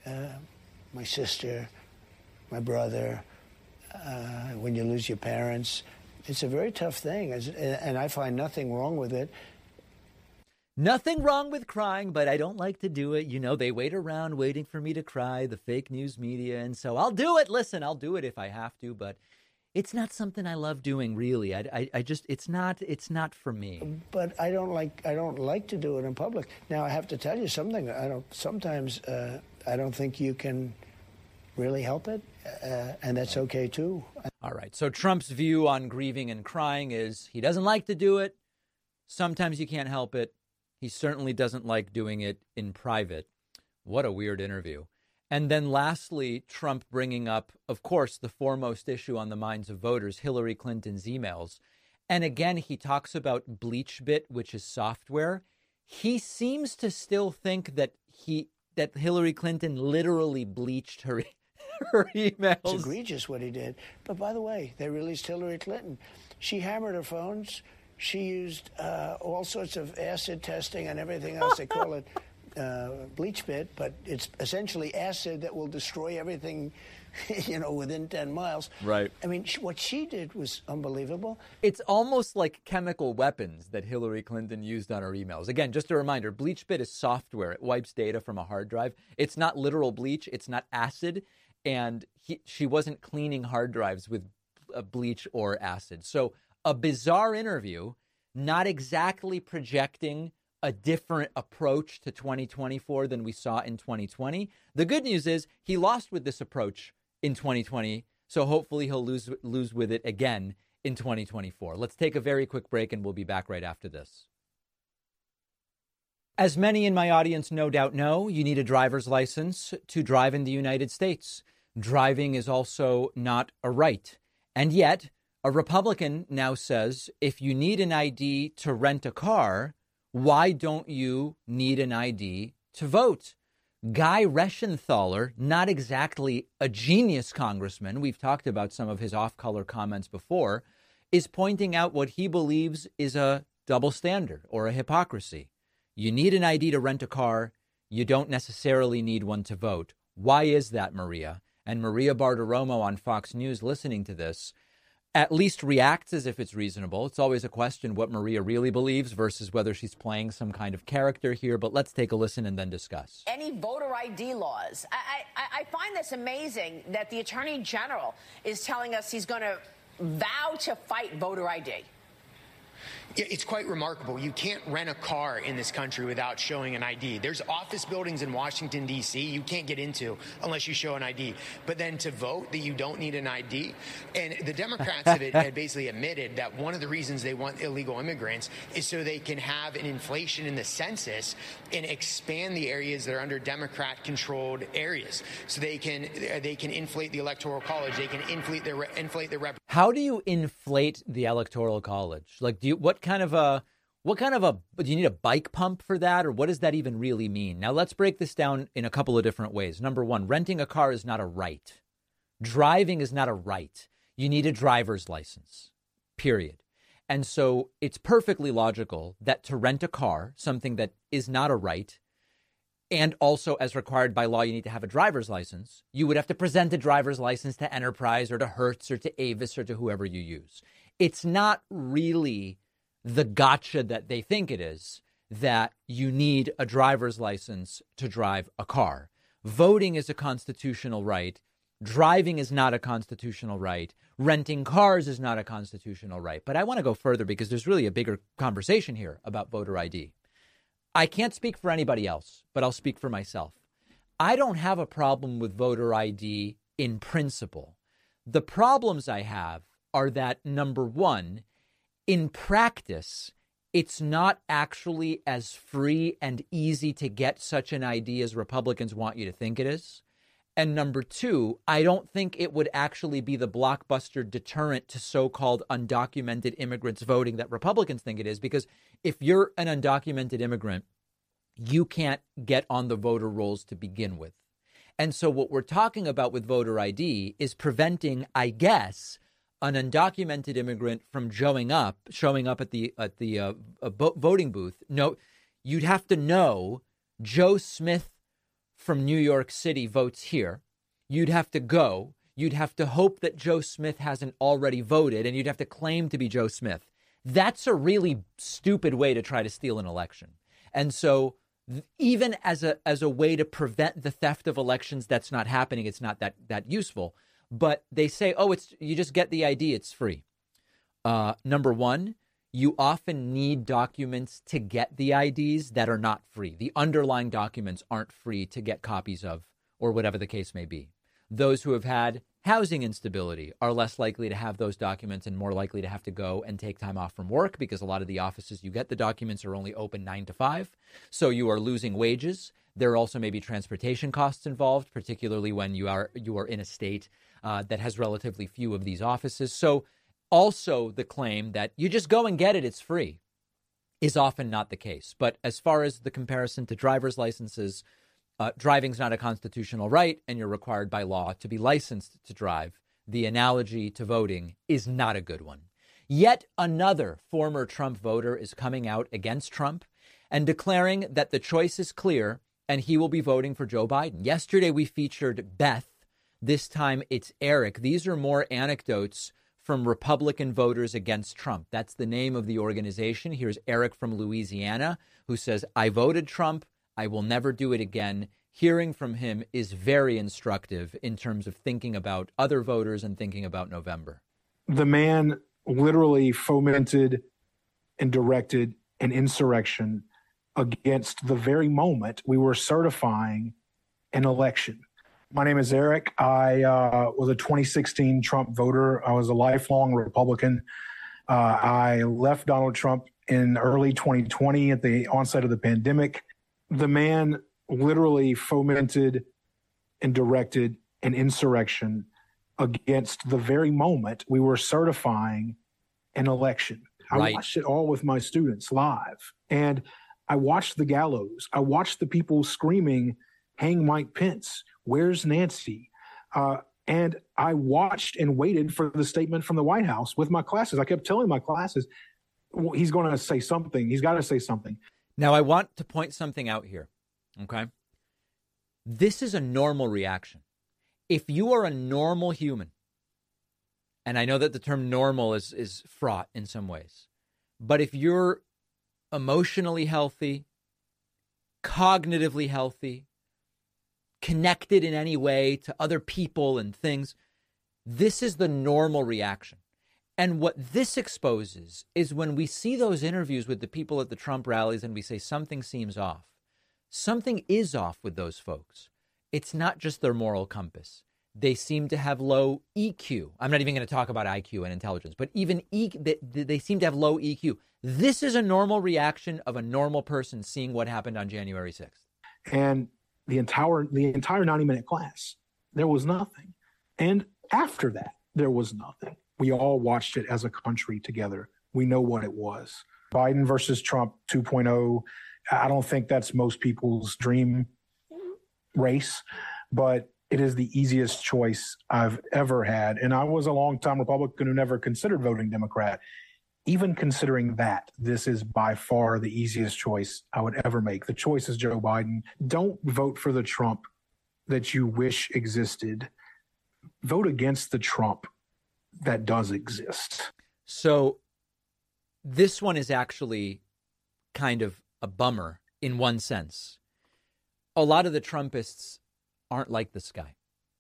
My sister, my brother, when you lose your parents. It's a very tough thing, and I find nothing wrong with it. Nothing wrong with crying, but I don't like to do it. They wait around waiting for me to cry, the fake news media, and so I'll do it. Listen, I'll do it if I have to, but it's not something I love doing, really. I just, it's not for me. But I don't like to do it in public. Now, I have to tell you something. Sometimes I don't think you can really help it, and that's okay, too. All right. So Trump's view on grieving and crying is he doesn't like to do it. Sometimes you can't help it. He certainly doesn't like doing it in private. What a weird interview. And then lastly, Trump bringing up, of course, the foremost issue on the minds of voters, Hillary Clinton's emails. And again, he talks about BleachBit, which is software. He seems to still think that Hillary Clinton literally bleached her emails. It's egregious what he did. But by the way, they released Hillary Clinton. She hammered her phones. She used all sorts of acid testing and everything else. They call it BleachBit, but it's essentially acid that will destroy everything, within 10 miles. Right. I mean, what she did was unbelievable. It's almost like chemical weapons that Hillary Clinton used on her emails. Again, just a reminder, BleachBit is software. It wipes data from a hard drive. It's not literal bleach. It's not acid. And she wasn't cleaning hard drives with bleach or acid. So a bizarre interview, not exactly projecting a different approach to 2024 than we saw in 2020. The good news is he lost with this approach in 2020. So hopefully he'll lose with it again in 2024. Let's take a very quick break and we'll be back right after this. As many in my audience no doubt know, you need a driver's license to drive in the United States. Driving is also not a right. And yet, a Republican now says, if you need an ID to rent a car, why don't you need an ID to vote? Guy Reschenthaler, not exactly a genius congressman, we've talked about some of his off-color comments before, is pointing out what he believes is a double standard or a hypocrisy. You need an ID to rent a car. You don't necessarily need one to vote. Why is that, Maria? And Maria Bartiromo on Fox News, listening to this, at least reacts as if it's reasonable. It's always a question what Maria really believes versus whether she's playing some kind of character here. But let's take a listen and then discuss. Any voter ID laws. I find this amazing that the Attorney General is telling us he's going to vow to fight voter ID. It's quite remarkable. You can't rent a car in this country without showing an ID. There's office buildings in Washington, D.C. you can't get into unless you show an ID. But then to vote that you don't need an ID. And the Democrats had basically admitted that one of the reasons they want illegal immigrants is so they can have an inflation in the census and expand the areas that are under Democrat-controlled areas. So they can inflate the Electoral College. They can inflate their How do you inflate the Electoral College? Like, what kind of a do you need a bike pump for that, or what does that even really mean? Now, let's break this down in a couple of different ways. Number one, renting a car is not a right. Driving is not a right. You need a driver's license, period. And so it's perfectly logical that to rent a car, something that is not a right, and also as required by law, you need to have a driver's license, you would have to present a driver's license to Enterprise or to Hertz or to Avis or to whoever you use. It's not really the gotcha that they think it is, that you need a driver's license to drive a car. Voting is a constitutional right. Driving is not a constitutional right. Renting cars is not a constitutional right. But I want to go further because there's really a bigger conversation here about voter ID. I can't speak for anybody else, but I'll speak for myself. I don't have a problem with voter ID in principle. The problems I have are that, number one, in practice, it's not actually as free and easy to get such an ID as Republicans want you to think it is. And number two, I don't think it would actually be the blockbuster deterrent to so-called undocumented immigrants voting that Republicans think it is, because if you're an undocumented immigrant, you can't get on the voter rolls to begin with. And so what we're talking about with voter ID is preventing, I guess, an undocumented immigrant from showing up at the voting booth. No, you'd have to know Joe Smith from New York City votes here. You'd have to go. You'd have to hope that Joe Smith hasn't already voted, and you'd have to claim to be Joe Smith. That's a really stupid way to try to steal an election. And so even as a way to prevent the theft of elections, that's not happening. It's not that useful. But they say, oh, you just get the ID. It's free. Number one, you often need documents to get the IDs that are not free. The underlying documents aren't free to get copies of, or whatever the case may be. Those who have had housing instability are less likely to have those documents and more likely to have to go and take time off from work, because a lot of the offices you get the documents are only open 9 to 5. So you are losing wages. There are also maybe transportation costs involved, particularly when you are in a state that has relatively few of these offices. So also the claim that you just go and get it, it's free, is often not the case. But as far as the comparison to driver's licenses, driving's not a constitutional right, and you're required by law to be licensed to drive. The analogy to voting is not a good one. Yet another former Trump voter is coming out against Trump and declaring that the choice is clear and he will be voting for Joe Biden. Yesterday, we featured Beth. This time, it's Eric. These are more anecdotes from Republican voters against Trump. That's the name of the organization. Here's Eric from Louisiana, who says, I voted Trump. I will never do it again. Hearing from him is very instructive in terms of thinking about other voters and thinking about November. The man literally fomented and directed an insurrection against the very moment we were certifying an election. My name is Eric. I was a 2016 Trump voter. I was a lifelong Republican. I left Donald Trump in early 2020 at the onset of the pandemic. The man literally fomented and directed an insurrection against the very moment we were certifying an election. I watched it all with my students live. And I watched the gallows. I watched the people screaming, hang Mike Pence. Where's Nancy? And I watched and waited for the statement from the White House with my classes. I kept telling my classes, well, he's going to say something. He's got to say something. Now, I want to point something out here, okay? This is a normal reaction. If you are a normal human, and I know that the term normal is fraught in some ways, but if you're emotionally healthy, cognitively healthy, connected in any way to other people and things, this is the normal reaction. And what this exposes is when we see those interviews with the people at the Trump rallies and we say something seems off. Something is off with those folks. It's not just their moral compass. They seem to have low EQ. I'm not even going to talk about IQ and intelligence, but even they seem to have low EQ. This is a normal reaction of a normal person seeing what happened on January 6th. And the entire 90-minute class, there was nothing. And after that, there was nothing. We all watched it as a country together. We know what it was. Biden versus Trump 2.0. I don't think that's most people's dream race, but it is the easiest choice I've ever had. And I was a longtime Republican who never considered voting Democrat. Even considering that, this is by far the easiest choice I would ever make. The choice is Joe Biden. Don't vote for the Trump that you wish existed. Vote against the Trump that does exist. So this one is actually kind of a bummer in one sense. A lot of the Trumpists aren't like this guy.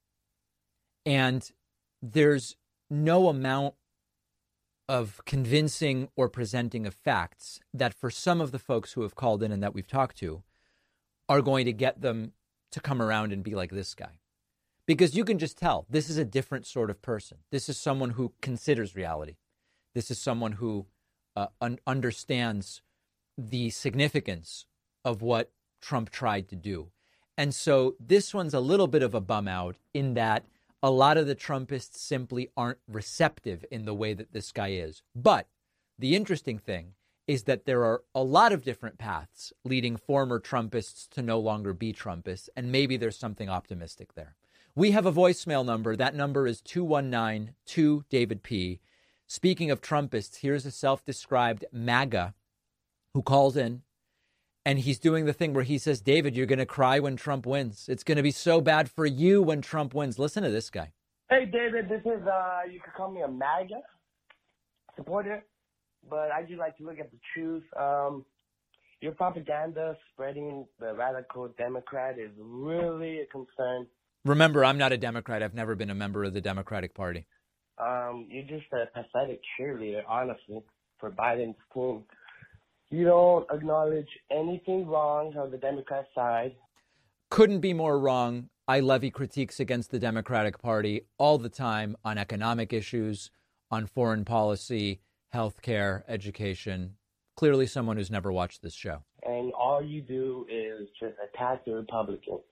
And there's no amount of convincing or presenting of facts that for some of the folks who have called in and that we've talked to are going to get them to come around and be like this guy. Because you can just tell this is a different sort of person. This is someone who considers reality. This is someone who understands the significance of what Trump tried to do. And so this one's a little bit of a bum out in that a lot of the Trumpists simply aren't receptive in the way that this guy is. But the interesting thing is that there are a lot of different paths leading former Trumpists to no longer be Trumpists, and maybe there's something optimistic there. We have a voicemail number. That number is 219-2-DAVID-P. Speaking of Trumpists, here's a self-described MAGA who calls in, and he's doing the thing where he says, David, you're going to cry when Trump wins. It's going to be so bad for you when Trump wins. Listen to this guy. Hey, David, this is, you could call me a MAGA supporter, but I do like to look at the truth. Your propaganda spreading the radical Democrat is really a concern. Remember, I'm not a Democrat. I've never been a member of the Democratic Party. You're just a pathetic cheerleader, honestly, for Biden's team. You don't acknowledge anything wrong on the Democrat side. Couldn't be more wrong. I levy critiques against the Democratic Party all the time on economic issues, on foreign policy, healthcare, education. Clearly someone who's never watched this show. And all you do is just attack the Republicans.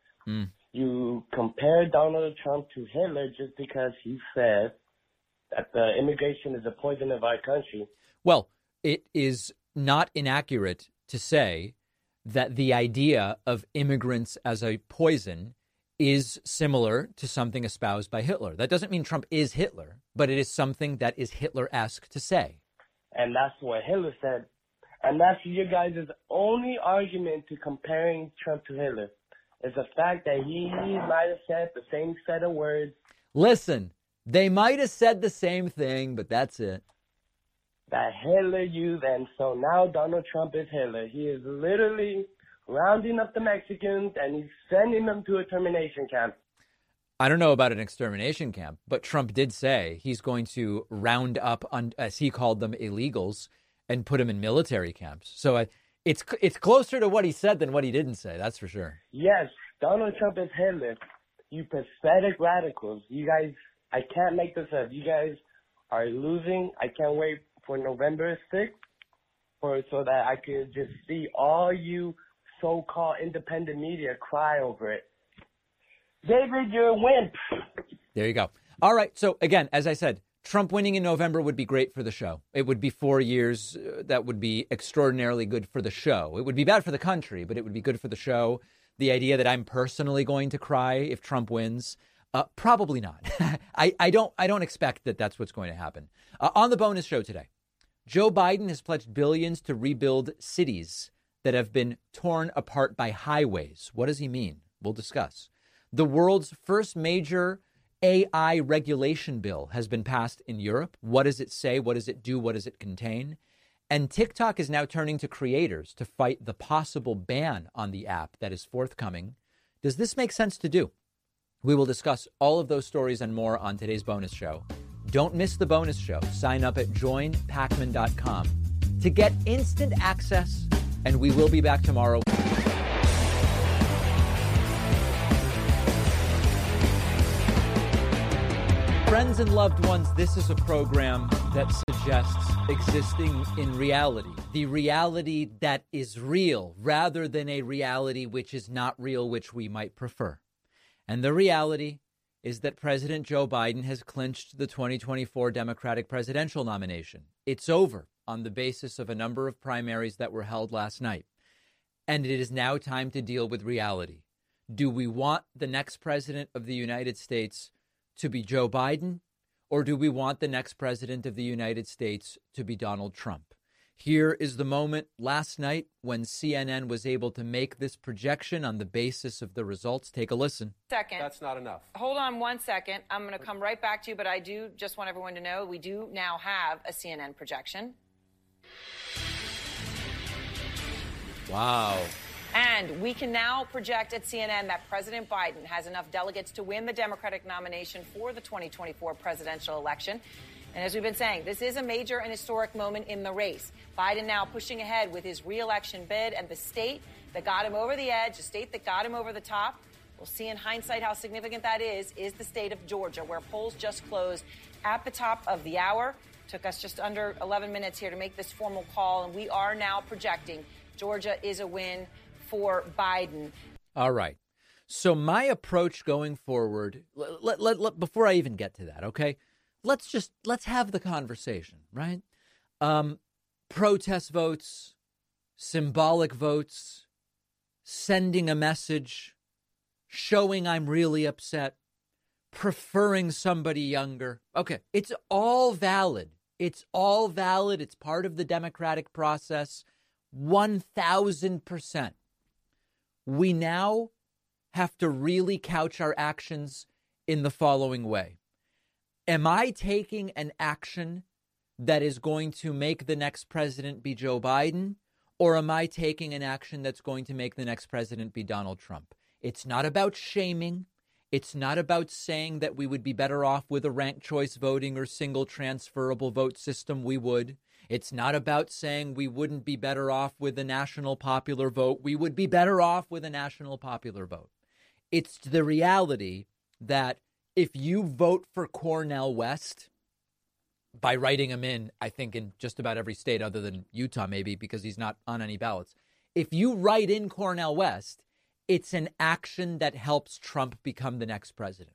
You compare Donald Trump to Hitler just because he said that the immigration is a poison of our country. Well, it is not inaccurate to say that the idea of immigrants as a poison is similar to something espoused by Hitler. That doesn't mean Trump is Hitler, but it is something that is Hitler-esque to say. And that's what Hitler said. And that's your guys' only argument to comparing Trump to Hitler. Is the fact that he might have said the same set of words. Listen, they might have said the same thing, but that's it. That Hitler used, and so now Donald Trump is Hitler. He is literally rounding up the Mexicans, and he's sending them to a termination camp. I don't know about an extermination camp, but Trump did say he's going to round up, as he called them, illegals and put them in military camps. So it's closer to what he said than what he didn't say. That's for sure. Yes, Donald Trump is Hitler. You pathetic radicals. You guys, I can't make this up. You guys are losing. I can't wait for November 6th so that I could just see all you so-called independent media cry over it. David, you're a wimp. There you go. All right. So again, as I said, Trump winning in November would be great for the show. It would be 4 years. That would be extraordinarily good for the show. It would be bad for the country, but it would be good for the show. The idea that I'm personally going to cry if Trump wins, probably not. I don't expect that that's what's going to happen. On the bonus show today, Joe Biden has pledged billions to rebuild cities that have been torn apart by highways. What does he mean? We'll discuss. The world's first major AI regulation bill has been passed in Europe. What does it say? What does it do? What does it contain? And TikTok is now turning to creators to fight the possible ban on the app that is forthcoming. Does this make sense to do? We will discuss all of those stories and more on today's bonus show. Don't miss the bonus show. Sign up at joinpacman.com to get instant access, and we will be back tomorrow. Friends and loved ones, this is a program that suggests existing in reality, the reality that is real, rather than a reality which is not real, which we might prefer. And the reality is that President Joe Biden has clinched the 2024 Democratic presidential nomination. It's over on the basis of a number of primaries that were held last night. And it is now time to deal with reality. Do we want the next president of the United States to be Joe Biden, or do we want the next president of the United States to be Donald Trump? Here is the moment last night when CNN was able to make this projection on the basis of the results. Take a listen. That's not enough. Hold on 1 second. I'm going to come right back to you, but I do just want everyone to know we do now have a CNN projection. Wow. And we can now project at CNN that President Biden has enough delegates to win the Democratic nomination for the 2024 presidential election. And as we've been saying, this is a major and historic moment in the race. Biden now pushing ahead with his re-election bid, and the state that got him over the edge, the state that got him over the top, we'll see in hindsight how significant that is the state of Georgia, where polls just closed at the top of the hour. Took us just under 11 minutes here to make this formal call, and we are now projecting Georgia is a win for Biden. All right. So my approach going forward, before I even get to that, okay, let's have the conversation, right? Protest votes, symbolic votes, sending a message, showing I'm really upset, preferring somebody younger. Okay, it's all valid. It's all valid. It's part of the democratic process. 1,000%. We now have to really couch our actions in the following way. Am I taking an action that is going to make the next president be Joe Biden, or am I taking an action that's going to make the next president be Donald Trump? It's not about shaming. It's not about saying that we would be better off with a ranked choice voting or single transferable vote system. We would. It's not about saying we wouldn't be better off with a national popular vote. We would be better off with a national popular vote. It's the reality that if you vote for Cornel West, by writing him in, I think in just about every state other than Utah, maybe, because he's not on any ballots. If you write in Cornel West, it's an action that helps Trump become the next president.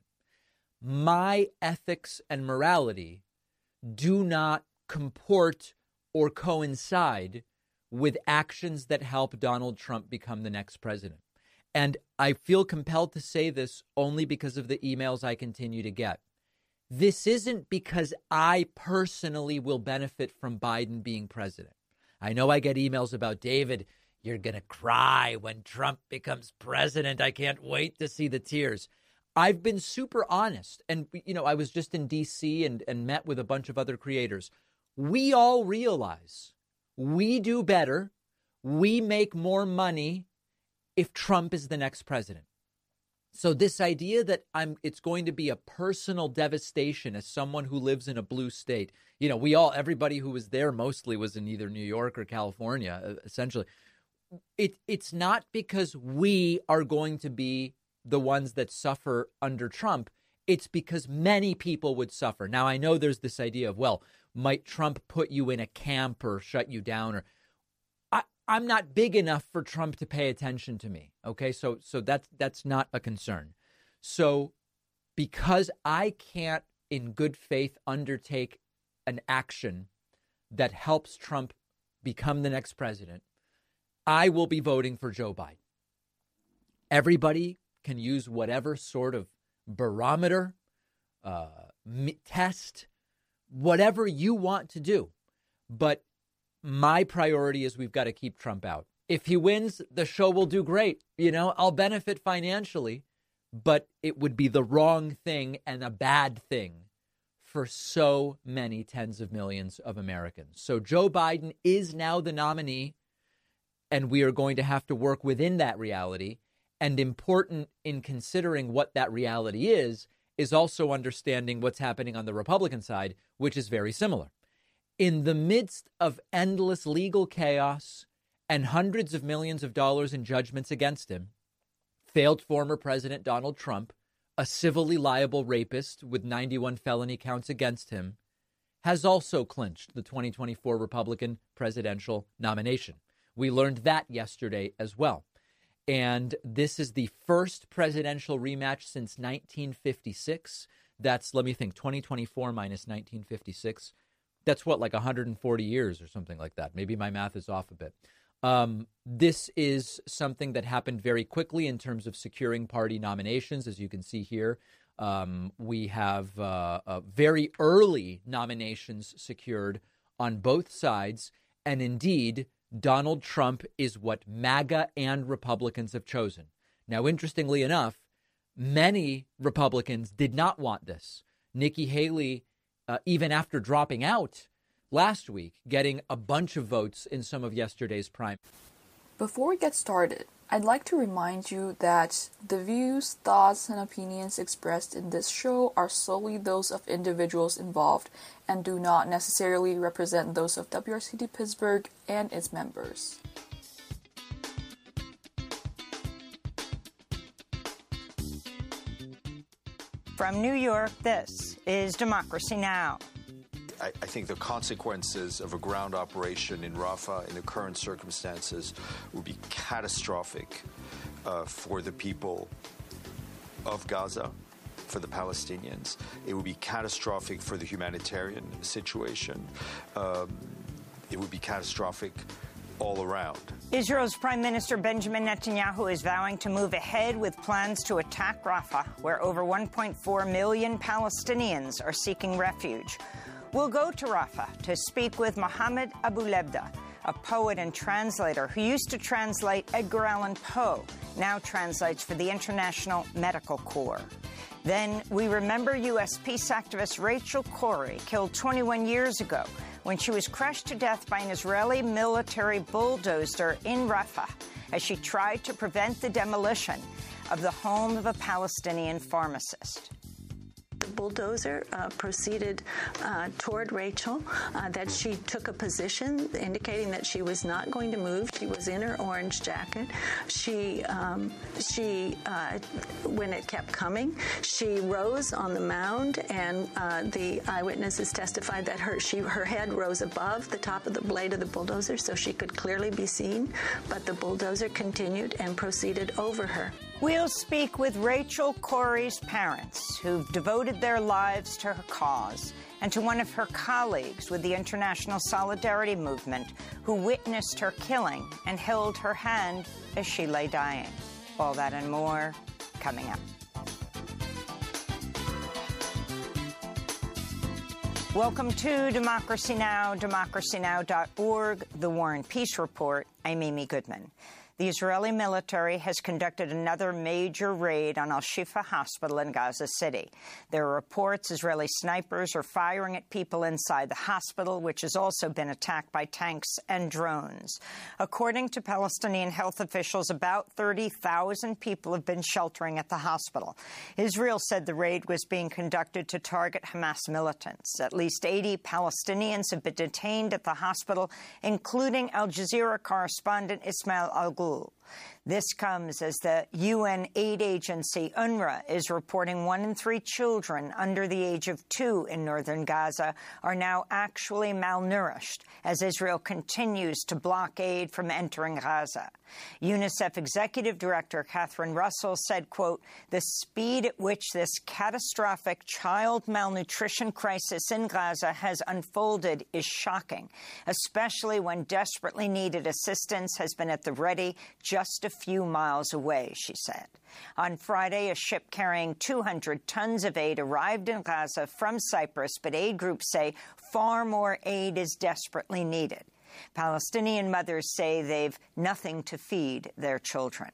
My ethics and morality do not comport or coincide with actions that help Donald Trump become the next president. And I feel compelled to say this only because of the emails I continue to get. This isn't because I personally will benefit from Biden being president. I know I get emails about, David, you're going to cry when Trump becomes president. I can't wait to see the tears. I've been super honest. And, I was just in D.C. and met with a bunch of other creators. We all realize we do better. We make more money if Trump is the next president. So this idea that it's going to be a personal devastation as someone who lives in a blue state, everybody who was there mostly was in either New York or California, essentially. It's not because we are going to be the ones that suffer under Trump. It's because many people would suffer. Now, I know there's this idea of, well, might Trump put you in a camp or shut you down? Or I'm not big enough for Trump to pay attention to me. OK, so that's not a concern. So because I can't in good faith undertake an action that helps Trump become the next president, I will be voting for Joe Biden. Everybody can use whatever sort of barometer, test, whatever you want to do. But my priority is we've got to keep Trump out. If he wins, the show will do great. I'll benefit financially, but it would be the wrong thing and a bad thing for so many tens of millions of Americans. So Joe Biden is now the nominee, and we are going to have to work within that reality. And important in considering what that reality is also understanding what's happening on the Republican side, which is very similar. In the midst of endless legal chaos and hundreds of millions of dollars in judgments against him, failed former President Donald Trump, a civilly liable rapist with 91 felony counts against him, has also clinched the 2024 Republican presidential nomination. We learned that yesterday as well. And this is the first presidential rematch since 1956. That's, 2024 minus 1956. That's like 140 years or something like that. Maybe my math is off a bit. This is something that happened very quickly in terms of securing party nominations. As you can see here, we have very early nominations secured on both sides. And indeed, Donald Trump is what MAGA and Republicans have chosen. Now, interestingly enough, many Republicans did not want this. Nikki Haley, even after dropping out last week, getting a bunch of votes in some of yesterday's prime. Before we get started, I'd like to remind you that the views, thoughts, and opinions expressed in this show are solely those of individuals involved and do not necessarily represent those of WRCT Pittsburgh and its members. From New York, this is Democracy Now! I think the consequences of a ground operation in Rafah in the current circumstances would be catastrophic for the people of Gaza, for the Palestinians. It would be catastrophic for the humanitarian situation. It would be catastrophic all around. Israel's Prime Minister Benjamin Netanyahu is vowing to move ahead with plans to attack Rafah, where over 1.4 million Palestinians are seeking refuge. We'll go to Rafah to speak with Mohammed Abou-Lebda, a poet and translator who used to translate Edgar Allan Poe, now translates for the International Medical Corps. Then we remember U.S. peace activist Rachel Corrie, killed 21 years ago when she was crushed to death by an Israeli military bulldozer in Rafah as she tried to prevent the demolition of the home of a Palestinian pharmacist. The bulldozer proceeded toward Rachel, that she took a position indicating that she was not going to move. She was in her orange jacket. When it kept coming, she rose on the mound, and the eyewitnesses testified that her head rose above the top of the blade of the bulldozer so she could clearly be seen, but the bulldozer continued and proceeded over her. We'll speak with Rachel Corrie's parents, who've devoted their lives to her cause, and to one of her colleagues with the International Solidarity Movement, who witnessed her killing and held her hand as she lay dying. All that and more coming up. Welcome to Democracy Now!, democracynow.org, The War and Peace Report. I'm Amy Goodman. The Israeli military has conducted another major raid on Al-Shifa Hospital in Gaza City. There are reports Israeli snipers are firing at people inside the hospital, which has also been attacked by tanks and drones. According to Palestinian health officials, about 30,000 people have been sheltering at the hospital. Israel said the raid was being conducted to target Hamas militants. At least 80 Palestinians have been detained at the hospital, including Al Jazeera correspondent Ismail Al-Ghul. This comes as the UN aid agency UNRWA is reporting 1 in 3 children under the age of 2 in northern Gaza are now actually malnourished as Israel continues to block aid from entering Gaza. UNICEF Executive Director Catherine Russell said, quote, "The speed at which this catastrophic child malnutrition crisis in Gaza has unfolded is shocking, especially when desperately needed assistance has been at the ready just a few miles away," she said. On Friday, a ship carrying 200 tons of aid arrived in Gaza from Cyprus, but aid groups say far more aid is desperately needed. Palestinian mothers say they've nothing to feed their children.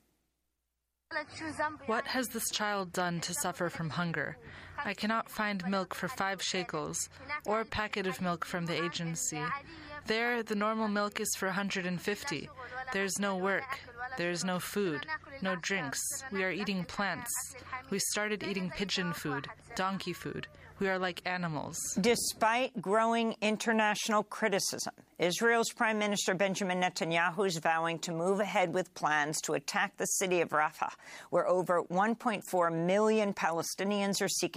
What has this child done to suffer from hunger? I cannot find milk for 5 shekels or a packet of milk from the agency. There, the normal milk is for 150. There's no work. There's no food, no drinks. We are eating plants. We started eating pigeon food, donkey food. We are like animals. Despite growing international criticism, Israel's Prime Minister Benjamin Netanyahu is vowing to move ahead with plans to attack the city of Rafah, where over 1.4 million Palestinians are seeking